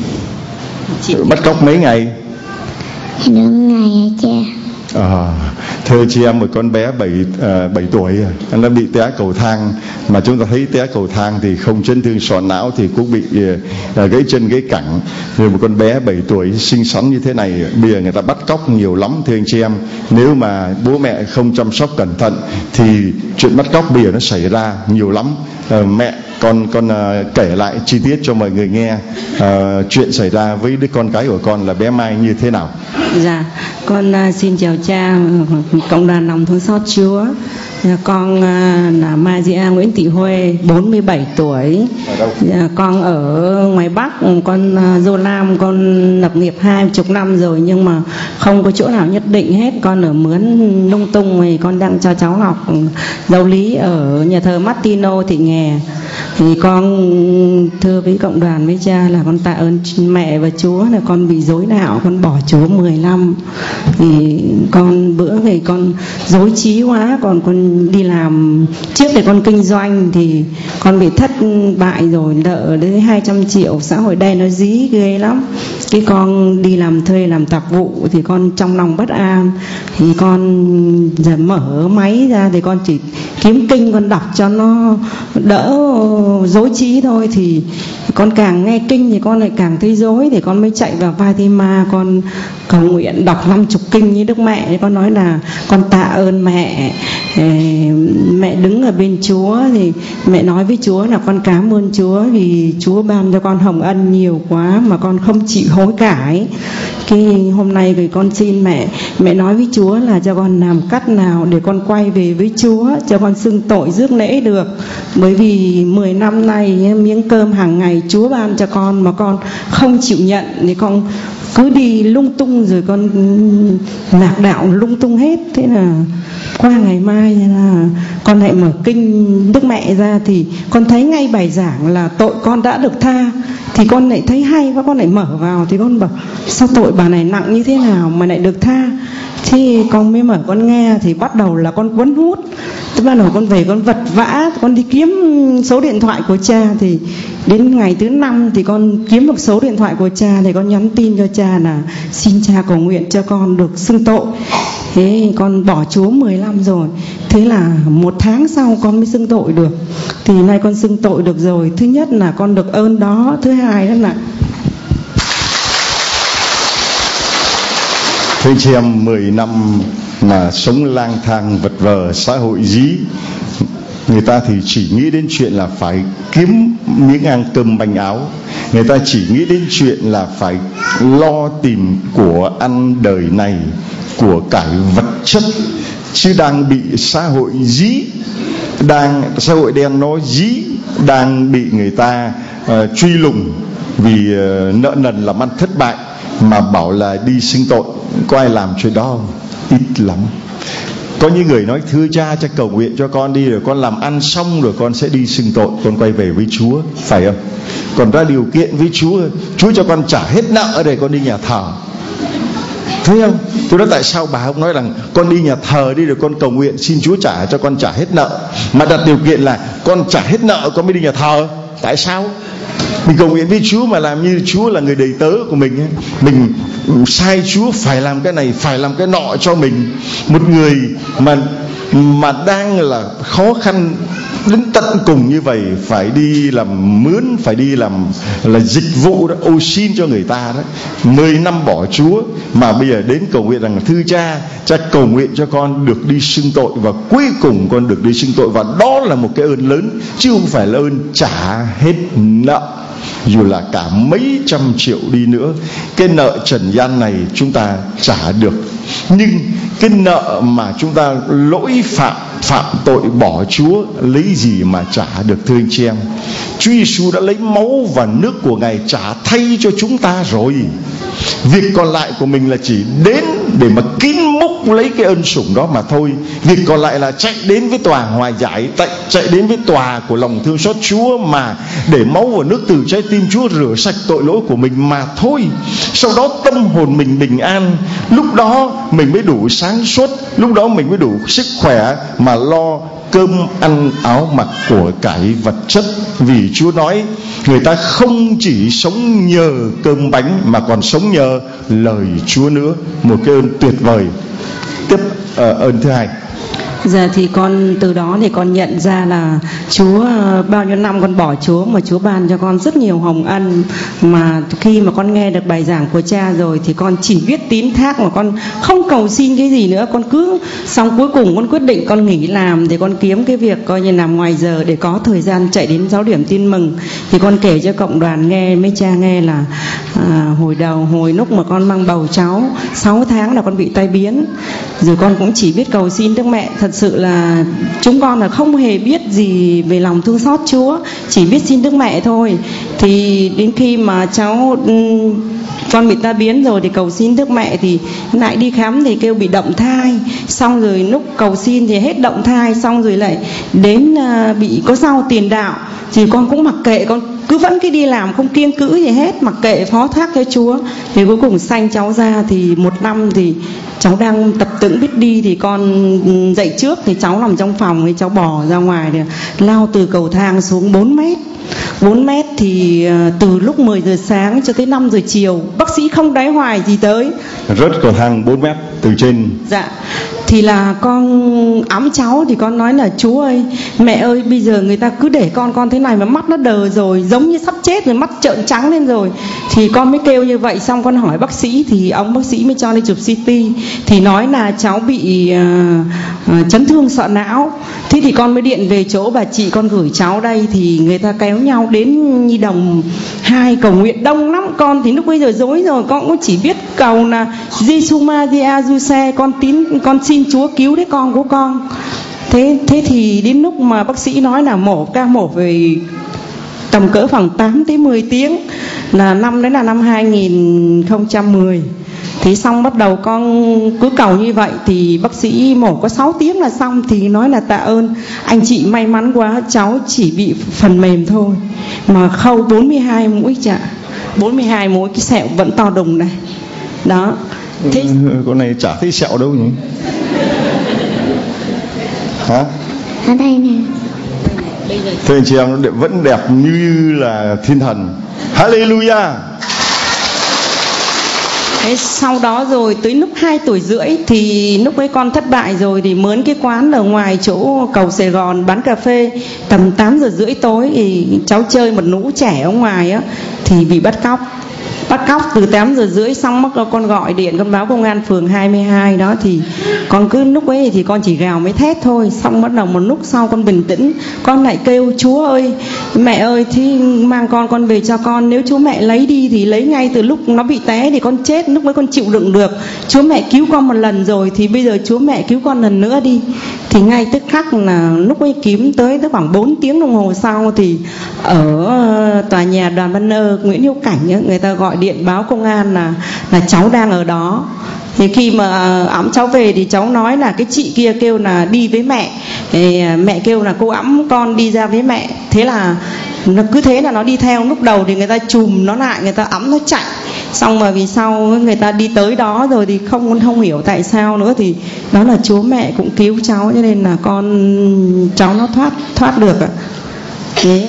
A: Chị bắt cóc mấy ngày?
F: Được ngày à cha.
A: À, thưa chị em, một con bé bảy uh, tuổi anh đã bị té cầu thang, mà chúng ta thấy té cầu thang thì không chấn thương sọ não thì cũng bị uh, gãy chân gãy cẳng. Rồi một con bé bảy tuổi xinh xắn như thế này bây giờ người ta bắt cóc nhiều lắm, thưa anh chị em. Nếu mà bố mẹ không chăm sóc cẩn thận thì chuyện bắt cóc bây giờ nó xảy ra nhiều lắm. Uh, mẹ con con uh, kể lại chi tiết cho mọi người nghe uh, chuyện xảy ra với đứa con cái của con là bé Mai như thế nào.
G: Dạ, con uh, xin chào cha, cộng đoàn lòng thương xót Chúa. Con uh, là Mai Diệp Nguyễn Thị Huê, bốn mươi bảy tuổi. Dạ, con ở ngoài Bắc, con uh, Dô Lam, con lập nghiệp hai chục năm rồi nhưng mà không có chỗ nào nhất định hết. Con ở mướn lung tung thì con đang cho cháu học giáo lý ở nhà thờ Martino Thị Nghè. Thì con thưa với cộng đoàn với cha là con tạ ơn mẹ và Chúa là con bị dối đạo, con bỏ Chúa mười năm. Thì con bữa thì con dối trí quá, còn con đi làm trước để con kinh doanh thì con bị thất bại rồi, nợ đến hai trăm triệu, xã hội đen nó dí ghê lắm. Cái con đi làm thuê làm tạp vụ thì con trong lòng bất an, thì con giờ mở máy ra thì con chỉ kiếm kinh con đọc cho nó đỡ dối trí thôi. Thì con càng nghe kinh thì con lại càng thấy dối, thì con mới chạy vào Fatima, con cầu nguyện đọc năm chục kinh như Đức Mẹ. Thì con nói là con tạ ơn mẹ, mẹ đứng ở bên Chúa. Thì mẹ nói với Chúa là con cảm ơn Chúa vì Chúa ban cho con hồng ân nhiều quá mà con không chịu hối cải. Cái hôm nay thì con xin mẹ, mẹ nói với Chúa là cho con làm cách nào để con quay về với Chúa, cho con xưng tội rước lễ được. Bởi vì mười năm nay miếng cơm hàng ngày Chúa ban cho con mà con không chịu nhận, thì con cứ đi lung tung rồi con lạc đạo lung tung hết. Thế là qua ngày mai là con lại mở kinh Đức Mẹ ra thì con thấy ngay bài giảng là tội con đã được tha. Thì con lại thấy hay quá, con lại mở vào thì con bảo sao tội bà này nặng như thế nào mà lại được tha. Thì con mới mở con nghe thì bắt đầu là con quấn hút. Thế bắt đầu con về con vật vã, con đi kiếm số điện thoại của cha. Thì đến ngày thứ năm thì con kiếm được số điện thoại của cha, thì con nhắn tin cho cha là xin cha cầu nguyện cho con được xưng tội. Thế con bỏ Chúa mười năm rồi. Thế là một tháng sau con mới xưng tội được. Thì nay con xưng tội được rồi. Thứ nhất là con được ơn đó. Thứ hai đó là
A: Thưa chị em, mười năm mà sống lang thang vật vờ xã hội dí, người ta thì chỉ nghĩ đến chuyện là phải kiếm miếng ăn cơm manh áo. Người ta chỉ nghĩ đến chuyện là phải lo tìm của ăn đời này, của cải vật chất, chứ đang bị xã hội dí, đang xã hội đen nó dí, đang bị người ta uh, truy lùng vì uh, nợ nần làm ăn thất bại mà bảo là đi xưng tội. Có ai làm chuyện đó không? Ít lắm. Có những người nói thưa cha, cha cầu nguyện cho con đi, rồi con làm ăn xong rồi con sẽ đi xưng tội, con quay về với Chúa, phải không? Còn ra điều kiện với Chúa, Chúa cho con trả hết nợ để con đi nhà thờ, thấy không? Tôi nói tại sao bà không nói rằng con đi nhà thờ đi rồi con cầu nguyện xin Chúa trả cho con trả hết nợ, mà đặt điều kiện là con trả hết nợ con mới đi nhà thờ? Tại sao? Mình cầu nguyện với Chúa mà làm như Chúa là người đầy tớ của mình ấy. Mình sai Chúa phải làm cái này, phải làm cái nọ cho mình. Một người mà mà đang là khó khăn đến tận cùng như vậy, phải đi làm mướn, phải đi làm là dịch vụ đó, ô xin cho người ta đó. Mười năm bỏ Chúa mà bây giờ đến cầu nguyện rằng thưa cha, cha cầu nguyện cho con được đi xưng tội, và cuối cùng con được đi xưng tội, và đó là một cái ơn lớn, chứ không phải là ơn trả hết nợ. Dù là cả mấy trăm triệu đi nữa, cái nợ trần gian này chúng ta trả được, nhưng cái nợ mà chúng ta lỗi phạm, phạm tội bỏ Chúa, lấy gì mà trả được thưa anh chị em? Chúa Giêsu đã lấy máu và nước của Ngài trả thay cho chúng ta rồi. Việc còn lại của mình là chỉ đến để mà kín múc lấy cái ân sủng đó mà thôi. Việc còn lại là chạy đến với tòa hòa giải, chạy đến với tòa của lòng thương xót Chúa, mà để máu và nước từ trái tim Chúa rửa sạch tội lỗi của mình mà thôi. Sau đó tâm hồn mình bình an, lúc đó mình mới đủ sáng suốt, lúc đó mình mới đủ sức khỏe mà lo cơm ăn áo mặc của cải vật chất. Vì Chúa nói người ta không chỉ sống nhờ cơm bánh mà còn sống nhờ lời Chúa nữa. Một cái ơn tuyệt vời. Tiếp uh, ơn thứ hai.
G: Dạ thì con từ đó thì con nhận ra là Chúa, bao nhiêu năm con bỏ Chúa mà Chúa ban cho con rất nhiều hồng ân. Mà khi mà con nghe được bài giảng của cha rồi thì con chỉ biết tín thác, mà con không cầu xin cái gì nữa. Con cứ xong cuối cùng con quyết định con nghỉ làm để con kiếm cái việc coi như làm ngoài giờ để có thời gian chạy đến giáo điểm tin mừng. Thì con kể cho cộng đoàn nghe, mấy cha nghe là à, hồi đầu hồi lúc mà con mang bầu cháu sáu tháng là con bị tai biến. Rồi con cũng chỉ biết cầu xin Đức Mẹ. Thật sự là chúng con là không hề biết gì về lòng thương xót Chúa, chỉ biết xin Đức Mẹ thôi. Thì đến khi mà cháu con bị tai biến rồi thì cầu xin Đức Mẹ, thì lại đi khám thì kêu bị động thai. Xong rồi lúc cầu xin thì hết động thai, xong rồi lại đến uh, bị có sau tiền đạo. Thì con cũng mặc kệ, con cứ vẫn cái đi làm không kiêng cữ gì hết, mặc kệ phó thác cho Chúa. Thì cuối cùng sanh cháu ra thì một năm thì cháu đang tập tưởng biết đi, thì con dậy trước thì cháu nằm trong phòng thì cháu bò ra ngoài thì lao từ cầu thang xuống bốn mét. bốn mét thì từ lúc mười giờ sáng cho tới năm giờ chiều, bác sĩ không đáy hoài gì tới.
A: Rớt cầu thang bốn mét từ trên.
G: Dạ. Thì là con ẵm cháu thì con nói là Chúa ơi, mẹ ơi, bây giờ người ta cứ để con con thế này mà mắt nó đờ rồi, giống như sắp chết rồi, mắt trợn trắng lên rồi. Thì con mới kêu như vậy. Xong con hỏi bác sĩ thì ông bác sĩ mới cho đi chụp xê tê, thì nói là cháu bị uh, uh, chấn thương sọ não. Thế thì con mới điện về chỗ bà chị con gửi cháu đây, thì người ta kéo nhau đến Nhi Đồng hai cầu nguyện đông lắm. Con thì lúc bây giờ dối rồi, con cũng chỉ biết cầu là Giêsu Maria Giuse, con tín con xin Chúa cứu đấy con của con. Thế thế thì đến lúc mà bác sĩ nói là mổ, ca mổ về tầm cỡ khoảng tám tới mười tiếng, là năm đấy là năm hai nghìn không trăm mười. Thì xong bắt đầu con cứ cầu như vậy thì bác sĩ mổ có sáu tiếng là xong, thì nói là tạ ơn anh chị, may mắn quá, cháu chỉ bị phần mềm thôi mà khâu bốn mươi hai mũi chạ, bốn mươi hai mũi, cái sẹo vẫn to đùng này. Đó. Thế
A: ừ, con này chả thấy sẹo đâu nhỉ? Hả?
F: Ở đây nè.
A: Thế anh chị em nó vẫn đẹp như là thiên thần. Hallelujah.
G: Thế sau đó rồi tới lúc hai tuổi rưỡi thì lúc ấy con thất bại rồi, thì mướn cái quán ở ngoài chỗ cầu Sài Gòn bán cà phê. Tầm tám giờ rưỡi tối thì cháu chơi một lũ trẻ ở ngoài á thì bị bắt cóc. Bắt cóc từ tám giờ rưỡi, xong mất con gọi điện con báo công an phường hai mươi hai đó. Thì con cứ lúc ấy thì con chỉ gào mới thét thôi. Xong bắt đầu một lúc sau con bình tĩnh, con lại kêu Chúa ơi, mẹ ơi, thì mang con con về cho con. Nếu Chúa mẹ lấy đi thì lấy ngay từ lúc nó bị té thì con chết, lúc ấy con chịu đựng được. Chúa mẹ cứu con một lần rồi thì bây giờ Chúa mẹ cứu con lần nữa đi. Thì ngay tức khắc là lúc ấy kiếm tới tới khoảng bốn tiếng đồng hồ sau thì ở tòa nhà Đoàn Văn Ơ, Nguyễn Hữu Cảnh ấy, người ta gọi điện báo công an là là cháu đang ở đó. Thì khi mà ẵm cháu về thì cháu nói là cái chị kia kêu là đi với mẹ, thì mẹ kêu là cô ẵm con đi ra với mẹ. Thế là nó cứ thế là nó đi theo. Lúc đầu thì người ta chùm nó lại, người ta ẵm nó chạy. Xong mà vì sau người ta đi tới đó rồi thì không không hiểu tại sao nữa, thì đó là Chúa mẹ cũng cứu cháu, cho nên là con cháu nó thoát thoát được ạ. Thế.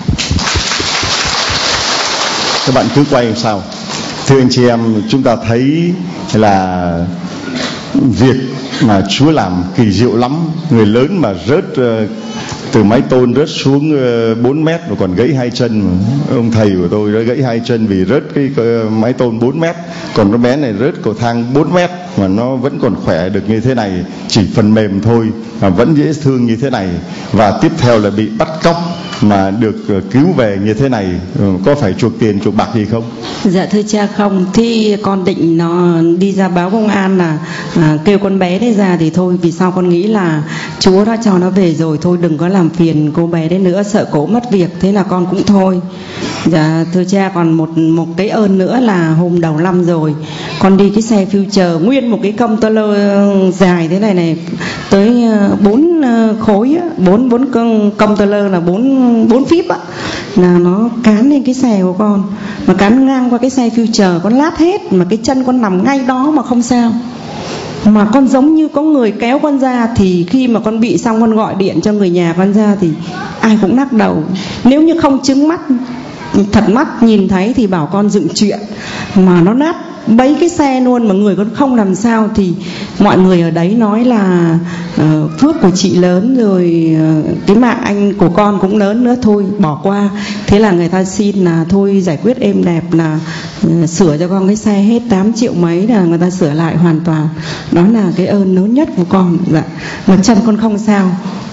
A: Các bạn cứ quay làm sao. Thưa anh chị em, chúng ta thấy là việc mà Chúa làm kỳ diệu lắm. Người lớn mà rớt uh, từ mái tôn rớt xuống uh, bốn mét và còn gãy hai chân. Ông thầy của tôi đã gãy hai chân vì rớt cái uh, mái tôn bốn mét. Còn cái bé này rớt cầu thang bốn mét mà nó vẫn còn khỏe được như thế này, chỉ phần mềm thôi mà vẫn dễ thương như thế này. Và tiếp theo là bị bắt cóc mà được uh, cứu về như thế này. uh, Có phải chuộc tiền chuộc bạc gì không?
G: Dạ thưa cha không. Thì con định nó đi ra báo công an là à, kêu con bé đấy ra thì thôi, vì sao con nghĩ là Chúa đã cho nó về rồi, thôi đừng có làm phiền cô bé đấy nữa, sợ cổ mất việc. Thế là con cũng thôi. Dạ thưa cha, còn một một cái ơn nữa là hôm đầu năm rồi con đi cái xe Future, nguyên một cái công tơ lơ dài thế này này, tới bốn khối á, bốn bốn công tơ lơ là bốn bốn phíp á, là nó cán lên cái xe của con, mà cán ngang qua cái xe Future, con lát hết mà cái chân con nằm ngay đó mà không sao. Mà con giống như có người kéo con ra. Thì khi mà con bị xong con gọi điện cho người nhà con ra thì ai cũng lắc đầu. Nếu như không chứng mắt thật mắt nhìn thấy thì bảo con dựng chuyện, mà nó nát bấy cái xe luôn mà người con không làm sao. Thì mọi người ở đấy nói là uh, phước của chị lớn rồi, uh, cái mạng anh của con cũng lớn nữa, thôi bỏ qua. Thế là người ta xin là thôi giải quyết êm đẹp là uh, sửa cho con cái xe hết tám triệu mấy, là người ta sửa lại hoàn toàn. Đó là cái ơn lớn nhất của con. Dạ. Mà chân con không sao.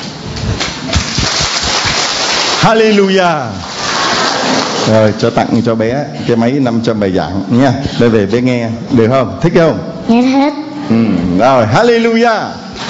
A: Hallelujah. Rồi cho tặng cho bé cái máy năm trăm bài giảng nha, để về bé nghe được không? Thích không?
F: Nghe hết.
A: Ừ, rồi hallelujah.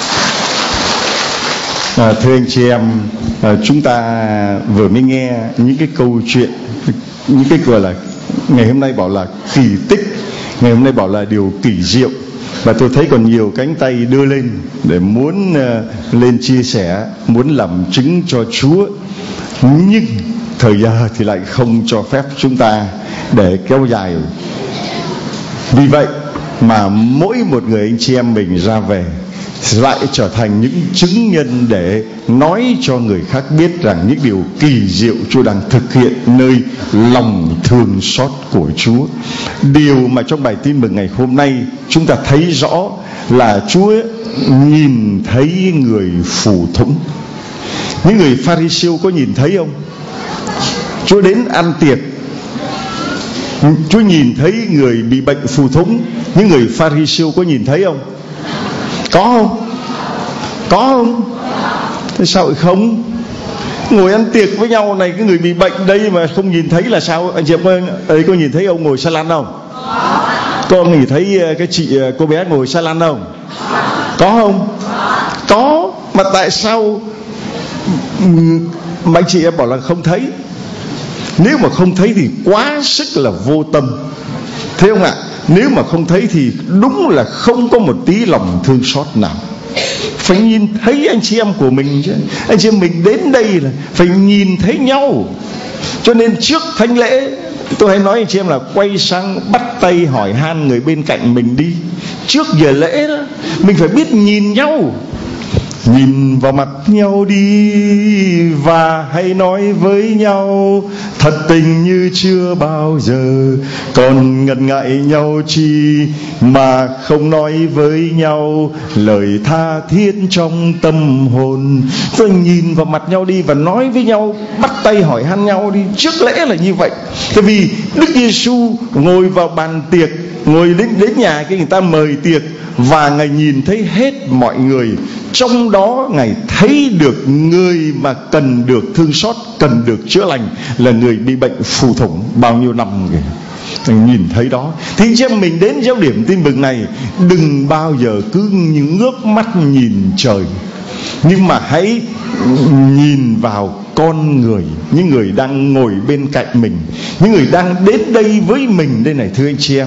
A: À, thưa anh chị em, à, chúng ta vừa mới nghe những cái câu chuyện, những cái gọi là ngày hôm nay bảo là kỳ tích, ngày hôm nay bảo là điều kỳ diệu. Và tôi thấy còn nhiều cánh tay đưa lên để muốn uh, lên chia sẻ, muốn làm chứng cho Chúa. Nhưng thời giờ thì lại không cho phép chúng ta để kéo dài. Vì vậy mà mỗi một người anh chị em mình ra về lại trở thành những chứng nhân để nói cho người khác biết rằng những điều kỳ diệu Chúa đang thực hiện nơi lòng thương xót của Chúa. Điều mà trong bài tin mừng ngày hôm nay chúng ta thấy rõ là Chúa nhìn thấy người phù thủng. Những người Pha-ri-siêu có nhìn thấy không? Chúa đến ăn tiệc, Chúa nhìn thấy người bị bệnh phù thủng. Những người Pha-ri-siêu có nhìn thấy không? Có không? Có không? Thế sao lại không? Ngồi ăn tiệc với nhau này, cái người bị bệnh đây mà không nhìn thấy là sao? Anh chị em ơi, ấy có nhìn thấy ông ngồi xa lăn không? Con nhìn thấy cái chị cô bé ngồi xe lăn không? Có không? Có. Mà tại sao mà anh chị em bảo là không thấy? Nếu mà không thấy thì quá sức là vô tâm, thấy không ạ? Nếu mà không thấy thì đúng là không có một tí lòng thương xót nào. Phải nhìn thấy anh chị em của mình chứ. Anh chị em mình đến đây là phải nhìn thấy nhau. Cho nên trước thánh lễ tôi hay nói anh chị em là quay sang bắt tay hỏi han người bên cạnh mình đi. Trước giờ lễ đó mình phải biết nhìn nhau. Nhìn vào mặt nhau đi và hãy nói với nhau thật tình như chưa bao giờ. Còn ngần ngại nhau chi mà không nói với nhau lời tha thiết trong tâm hồn. Tôi nhìn vào mặt nhau đi và nói với nhau, bắt tay hỏi han nhau đi. Trước lễ là như vậy. Tại vì Đức Giêsu ngồi vào bàn tiệc, ngồi đến, đến nhà cái người ta mời tiệc, và Ngài nhìn thấy hết mọi người. Trong đó Ngài thấy được người mà cần được thương xót, cần được chữa lành là người bị bệnh phù thủng bao nhiêu năm kìa. Mình nhìn thấy đó. Thì cho mình đến giáo điểm tin mừng này, đừng bao giờ cứ ngước mắt nhìn trời, nhưng mà hãy nhìn vào con người, những người đang ngồi bên cạnh mình, những người đang đến đây với mình đây này. Thưa anh chị em,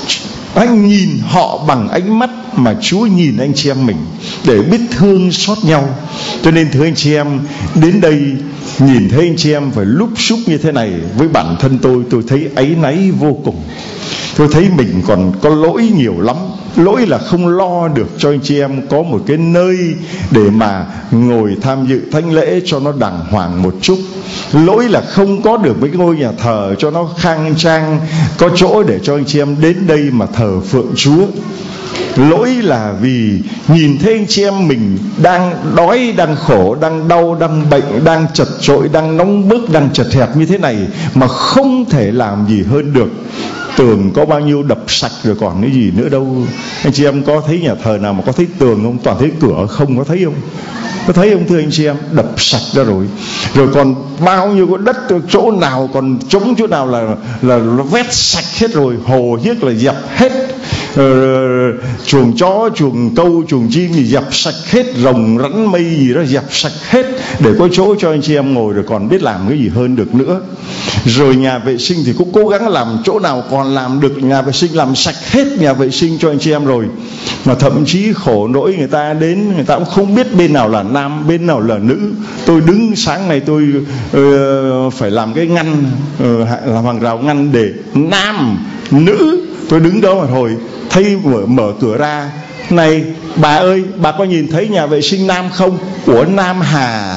A: anh nhìn họ bằng ánh mắt mà Chúa nhìn anh chị em mình, để biết thương xót nhau. Cho nên thưa anh chị em, đến đây nhìn thấy anh chị em phải lúc xúc như thế này, với bản thân tôi, tôi thấy áy náy vô cùng. Tôi thấy mình còn có lỗi nhiều lắm. Lỗi là không lo được cho anh chị em có một cái nơi để mà ngồi tham dự thánh lễ cho nó đàng hoàng một chút. Lỗi là không có được mấy cái ngôi nhà thờ cho nó khang trang, có chỗ để cho anh chị em đến đây mà thờ phượng Chúa. Lỗi là vì nhìn thấy anh chị em mình đang đói, đang khổ, đang đau, đang bệnh, đang chật chội, đang nóng bức, đang chật hẹp như thế này mà không thể làm gì hơn được. Tường có bao nhiêu đập sạch rồi còn cái gì nữa đâu. Anh chị em có thấy nhà thờ nào mà có thấy tường không? Toàn thấy cửa không, có thấy không? Có thấy không thưa anh chị em? Đập sạch ra rồi. Rồi còn bao nhiêu cái đất, chỗ nào còn trống, chỗ nào là là nó vét sạch hết rồi, hồ hiếc là dẹp hết. Ờ, chuồng chó, chuồng câu, chuồng chim thì dẹp sạch hết, rồng rắn mây gì đó dẹp sạch hết, để có chỗ cho anh chị em ngồi, rồi còn biết làm cái gì hơn được nữa. Rồi nhà vệ sinh thì cũng cố gắng làm, chỗ nào còn làm được nhà vệ sinh làm sạch hết nhà vệ sinh cho anh chị em rồi. Mà thậm chí khổ nỗi người ta đến, người ta cũng không biết bên nào là nam, bên nào là nữ. Tôi đứng sáng này tôi uh, phải làm cái ngăn, uh, làm hàng rào ngăn để nam, nữ. Tôi đứng đó mà thôi, thấy mở, mở cửa ra, này bà ơi, bà có nhìn thấy nhà vệ sinh nam không? Của Nam Hà.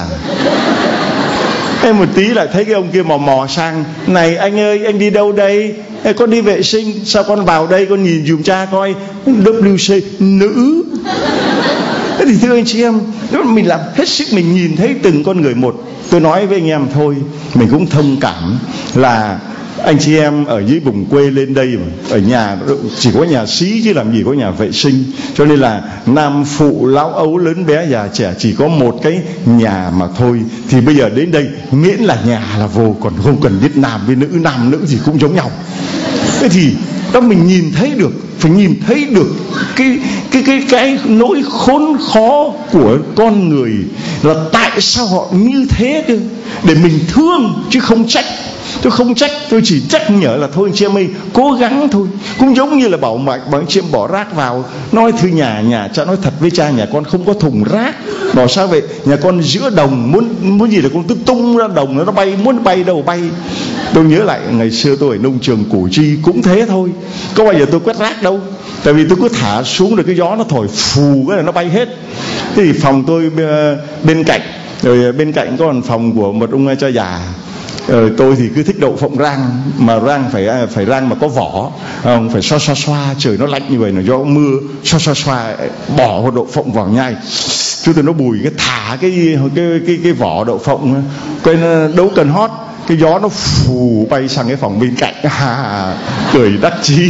A: Em một tí lại thấy cái ông kia mò mò sang, này anh ơi, anh đi đâu đây? Ê, con đi vệ sinh. Sao con vào đây con nhìn dùm cha coi, vê xê nữ. Thế thì thưa anh chị em, nếu mình làm hết sức mình nhìn thấy từng con người một. Tôi nói với anh em thôi, mình cũng thông cảm là anh chị em ở dưới vùng quê lên đây mà, ở nhà chỉ có nhà xí chứ làm gì có nhà vệ sinh. Cho nên là nam phụ lão ấu lớn bé già trẻ chỉ có một cái nhà mà thôi. Thì bây giờ đến đây miễn là nhà là vô, còn không cần biết nam với nữ, nam nữ gì cũng giống nhau. Thế thì đó mình nhìn thấy được, phải nhìn thấy được cái cái cái cái nỗi khốn khó của con người là tại sao họ như thế cơ, để mình thương chứ không trách. Tôi không trách, tôi chỉ trách nhở là thôi anh chị em ơi, cố gắng thôi. Cũng giống như là bảo mạch bảo anh chị em bỏ rác vào, nói thưa nhà nhà cha, nói thật với cha, nhà con không có thùng rác. Bảo sao vậy? Nhà con giữa đồng, muốn muốn gì là con cứ tung ra đồng nó bay, muốn bay đâu bay. Tôi nhớ lại ngày xưa tôi ở nông trường Củ Chi cũng thế thôi. Có bao giờ tôi quét rác đâu, tại vì tôi cứ thả xuống rồi cái gió nó thổi phù cái là nó bay hết. Thế thì phòng tôi bên cạnh, rồi bên cạnh có một phòng của một ông cha già. Ờ, tôi thì cứ thích đậu phộng rang, mà rang phải phải rang mà có vỏ, không phải xoa xoa xoa, trời nó lạnh như vậy, nó gió mưa, xoa xoa xoa, bỏ một đậu phộng vào nhai. Chú tôi nó bùi cái thả cái cái cái cái vỏ đậu phộng, quên đâu cần hót, cái gió nó phù bay sang cái phòng bên cạnh, à, cười đắc chí.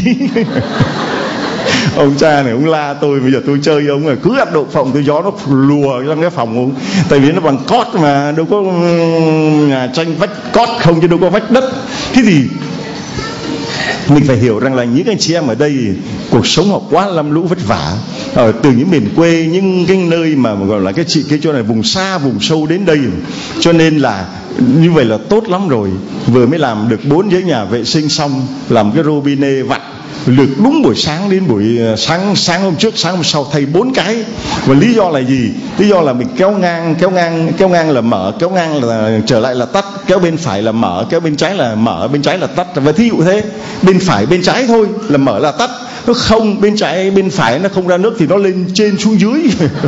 A: Ông cha này ông la tôi, bây giờ tôi chơi ông rồi cứ ăn đậu phộng, tôi gió nó lùa trong cái phòng ông, tại vì nó bằng cót mà, đâu có nhà tranh vách cót không chứ đâu có vách đất. Thế thì Mình phải hiểu rằng là những anh chị em ở đây cuộc sống họ quá lam lũ vất vả, ở từ những miền quê, những cái nơi mà gọi là cái chị cái chỗ này vùng xa vùng sâu đến đây, cho nên là như vậy là tốt lắm rồi. Vừa mới làm được bốn giấy nhà vệ sinh xong, làm cái robinet vặn được đúng buổi sáng đến buổi sáng sáng hôm trước, sáng hôm sau thay bốn cái. Và lý do là gì? Lý do là mình kéo ngang kéo ngang kéo ngang là mở, kéo ngang là trở lại là tắt, kéo bên phải là mở, kéo bên trái là mở, bên trái là tắt. Và thí dụ thế, bên phải bên trái thôi là mở là tắt, nó không bên trái bên phải nó không ra nước thì nó lên trên xuống dưới.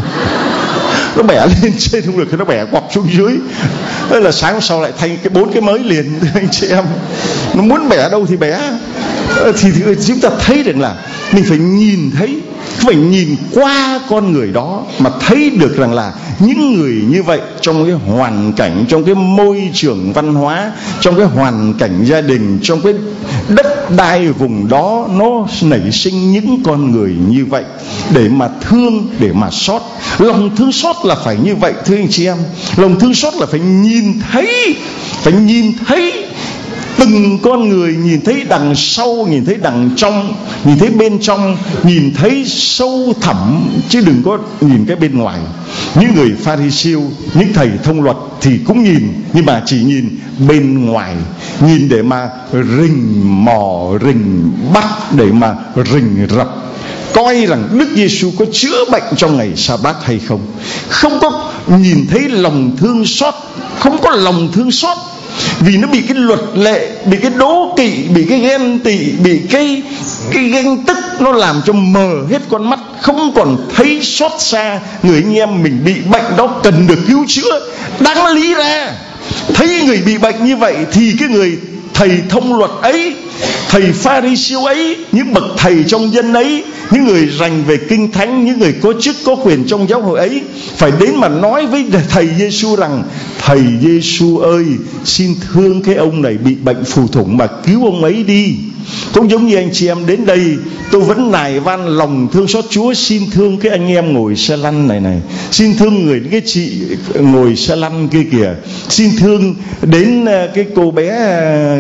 A: Nó bẻ lên trên không được thì nó bẻ quặp xuống dưới. Thế là sáng hôm sau lại thay cái bốn cái mới liền. Anh chị em, nó muốn bẻ đâu thì bẻ. Thì, thì chúng ta thấy được là mình phải nhìn thấy, phải nhìn qua con người đó mà thấy được rằng là những người như vậy trong cái hoàn cảnh, trong cái môi trường văn hóa, trong cái hoàn cảnh gia đình, trong cái đất đai vùng đó, nó nảy sinh những con người như vậy để mà thương, để mà xót. Lòng thương xót là phải như vậy thưa anh chị em. Lòng thương xót là phải nhìn thấy, phải nhìn thấy từng con người, nhìn thấy đằng sau, nhìn thấy đằng trong, nhìn thấy bên trong, nhìn thấy sâu thẳm, chứ đừng có nhìn cái bên ngoài. Những người Pha-ri-siêu, những thầy thông luật thì cũng nhìn, nhưng mà chỉ nhìn bên ngoài, nhìn để mà rình mò, rình bắt, để mà rình rập, coi rằng Đức Giêsu có chữa bệnh trong ngày Sa-bát hay không. Không có nhìn thấy lòng thương xót, không có lòng thương xót, vì nó bị cái luật lệ, bị cái đố kỵ, bị cái ghen tị, bị cái cái ganh tức, nó làm cho mờ hết con mắt, không còn thấy xót xa người anh em mình bị bệnh đó cần được cứu chữa. Đáng lý ra thấy người bị bệnh như vậy thì cái người thầy thông luật ấy, thầy Pha-ri-siêu ấy, những bậc thầy trong dân ấy, những người rành về kinh thánh, những người có chức có quyền trong giáo hội ấy phải đến mà nói với thầy Giêsu rằng: thầy Giêsu ơi, xin thương cái ông này bị bệnh phù thủng mà cứu ông ấy đi. Cũng giống như anh chị em đến đây, tôi vẫn nài van lòng thương xót Chúa, xin thương cái anh em ngồi xe lăn này này, xin thương người cái chị ngồi xe lăn kia kìa, xin thương đến cái cô bé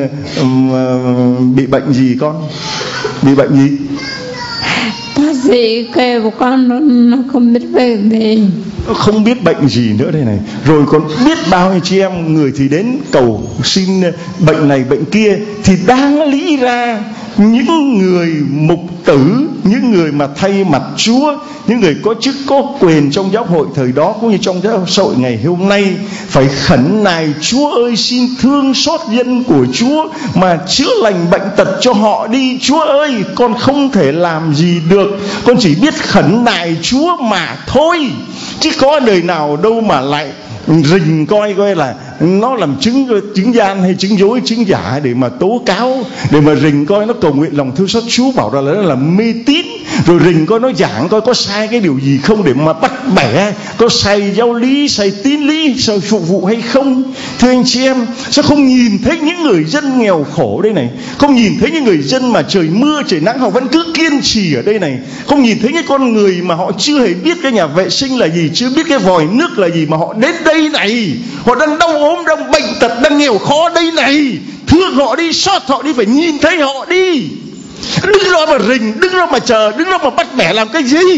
A: bị bệnh gì con, bị bệnh gì?
H: Bác sĩ kêu của con nó, nó không biết bệnh gì,
A: không biết bệnh gì nữa đây này. Rồi còn biết bao nhiêu chị em người thì đến cầu xin bệnh này bệnh kia. Thì đáng lý ra những người mục tử, những người mà thay mặt Chúa, những người có chức có quyền trong giáo hội thời đó cũng như trong giáo hội ngày hôm nay phải khẩn nài: Chúa ơi, xin thương xót dân của Chúa mà chữa lành bệnh tật cho họ đi. Chúa ơi, con không thể làm gì được, con chỉ biết khẩn nài Chúa mà thôi, chứ có đời nào đâu mà lại rình coi coi là nó làm chứng chứng gian hay chứng dối chứng giả để mà tố cáo, để mà rình coi nó cầu nguyện lòng thương xót Chúa, bảo ra là nó là mê tín, rồi rình coi nó giảng coi có sai cái điều gì không để mà bắt bẻ, có sai giáo lý, sai tín lý, sai phục vụ hay không. Thưa anh chị em, sao không nhìn thấy những người dân nghèo khổ đây này, không nhìn thấy những người dân mà trời mưa trời nắng họ vẫn cứ kiên trì ở đây này, không nhìn thấy những con người mà họ chưa hề biết cái nhà vệ sinh là gì, chưa biết cái vòi nước là gì mà họ đến đây này, họ đang đau ốm, đang bệnh tật, đang nghèo khó đây này. Thương họ đi, xót họ đi, phải nhìn thấy họ đi. Đứng đó mà rình, đứng đó mà chờ, đứng đó mà bắt bẻ làm cái gì?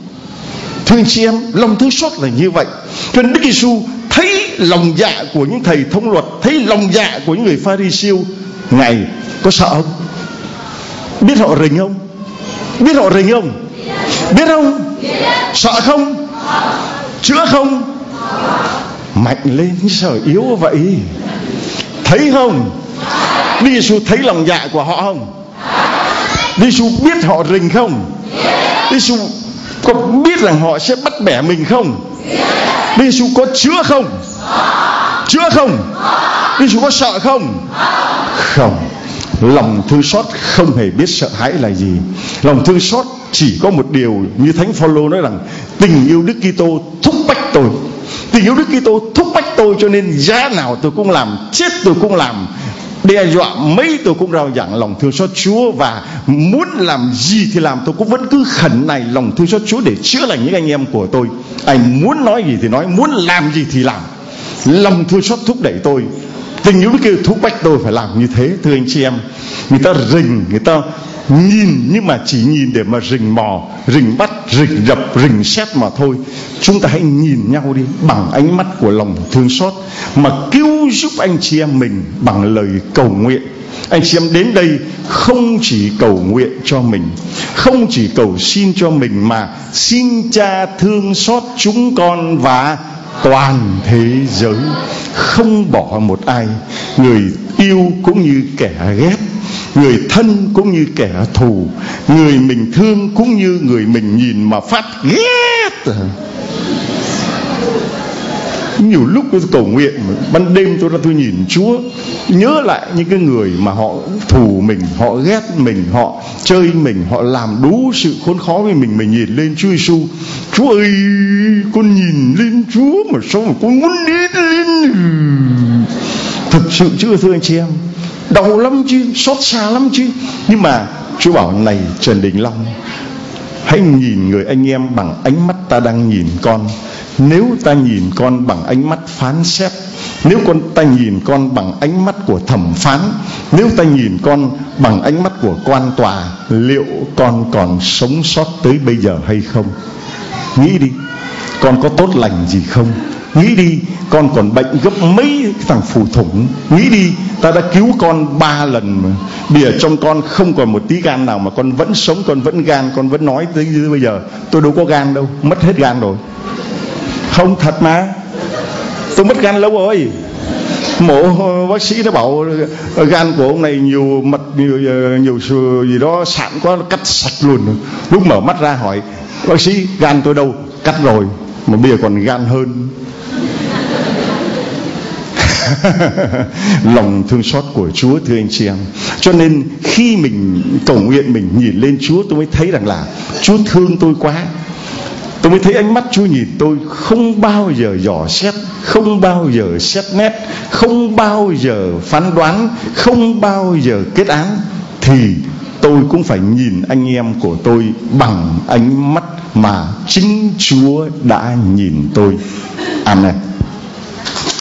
A: Thưa anh chị em, lòng thương xót là như vậy. Cho nên Đức Giêsu thấy lòng dạ của những thầy thông luật, thấy lòng dạ của những người Pha-ri-siêu, Ngài có sợ không? Biết họ rình không? Biết họ rình không? Biết không? Sợ không? Chữa không? Mạnh lên, sợ yếu vậy. Thấy không? Đức Giêsu thấy lòng dạ của họ không? Đức Giêsu biết họ rình không? Đức Giêsu có biết rằng họ sẽ bắt bẻ mình không? Đức Giêsu có chữa không? Chữa không? Đức Giêsu có sợ không? Không. Lòng thương xót không hề biết sợ hãi là gì. Lòng thương xót chỉ có một điều, như Thánh Phaolô nói rằng: tình yêu Đức Kitô thúc bách tôi. Tình yêu Đức Kitô thúc bách tôi, cho nên giá nào tôi cũng làm, chết tôi cũng làm, đe dọa mấy tôi cũng rao giảng lòng thương xót Chúa, và muốn làm gì thì làm, tôi cũng vẫn cứ khẩn này lòng thương xót Chúa để chữa lành những anh em của tôi. Anh muốn nói gì thì nói, muốn làm gì thì làm. Lòng thương xót thúc đẩy tôi. Tình yêu nó kêu thúc bách tôi phải làm như thế. Thưa anh chị em, người ta rình, người ta nhìn nhưng mà chỉ nhìn để mà rình mò, rình bắt, rình rập, rình xét mà thôi. Chúng ta hãy nhìn nhau đi bằng ánh mắt của lòng thương xót, mà cứu giúp anh chị em mình bằng lời cầu nguyện. Anh chị em đến đây không chỉ cầu nguyện cho mình, không chỉ cầu xin cho mình, mà xin Cha thương xót chúng con và toàn thế giới, không bỏ một ai, người yêu cũng như kẻ ghét, người thân cũng như kẻ thù, người mình thương cũng như người mình nhìn mà phát ghét. Nhiều lúc tôi cầu nguyện, ban đêm tôi ra tôi nhìn Chúa, nhớ lại những cái người mà họ thù mình, họ ghét mình, họ chơi mình, họ làm đủ sự khốn khó với mình. Mình nhìn lên Chúa Giêsu, Chúa ơi, con nhìn lên Chúa mà sao mà con muốn đến lên. Thực sự chứ thưa anh chị em, đau lắm chứ, xót xa lắm chứ. Nhưng mà Chúa bảo này Trần Đình Long, hãy nhìn người anh em bằng ánh mắt ta đang nhìn con. Nếu ta nhìn con bằng ánh mắt phán xét, nếu con ta nhìn con bằng ánh mắt của thẩm phán, nếu ta nhìn con bằng ánh mắt của quan tòa, liệu con còn sống sót tới bây giờ hay không? Nghĩ đi, con có tốt lành gì không? Nghĩ đi, con còn bệnh gấp mấy thằng phù thủng. Nghĩ đi, ta đã cứu con ba lần mà bây giờ trong con không còn một tí gan nào, mà con vẫn sống, con vẫn gan, con vẫn nói tới như bây giờ. Tôi đâu có gan đâu, mất hết gan rồi. Không, thật mà, tôi mất gan lâu rồi. Mổ bác sĩ nó bảo gan của ông này nhiều mật, nhiều, nhiều gì đó sạn quá, nó cắt sạch luôn. Lúc mở mắt ra hỏi bác sĩ gan tôi đâu? Cắt rồi, mà bây giờ còn gan hơn. Lòng thương xót của Chúa thưa anh chị em. Cho nên khi mình cầu nguyện, mình nhìn lên Chúa, tôi mới thấy rằng là Chúa thương tôi quá. Tôi mới thấy ánh mắt Chúa nhìn tôi không bao giờ dò xét, không bao giờ xét nét, không bao giờ phán đoán, không bao giờ kết án. Thì tôi cũng phải nhìn anh em của tôi bằng ánh mắt mà chính Chúa đã nhìn tôi. Amen.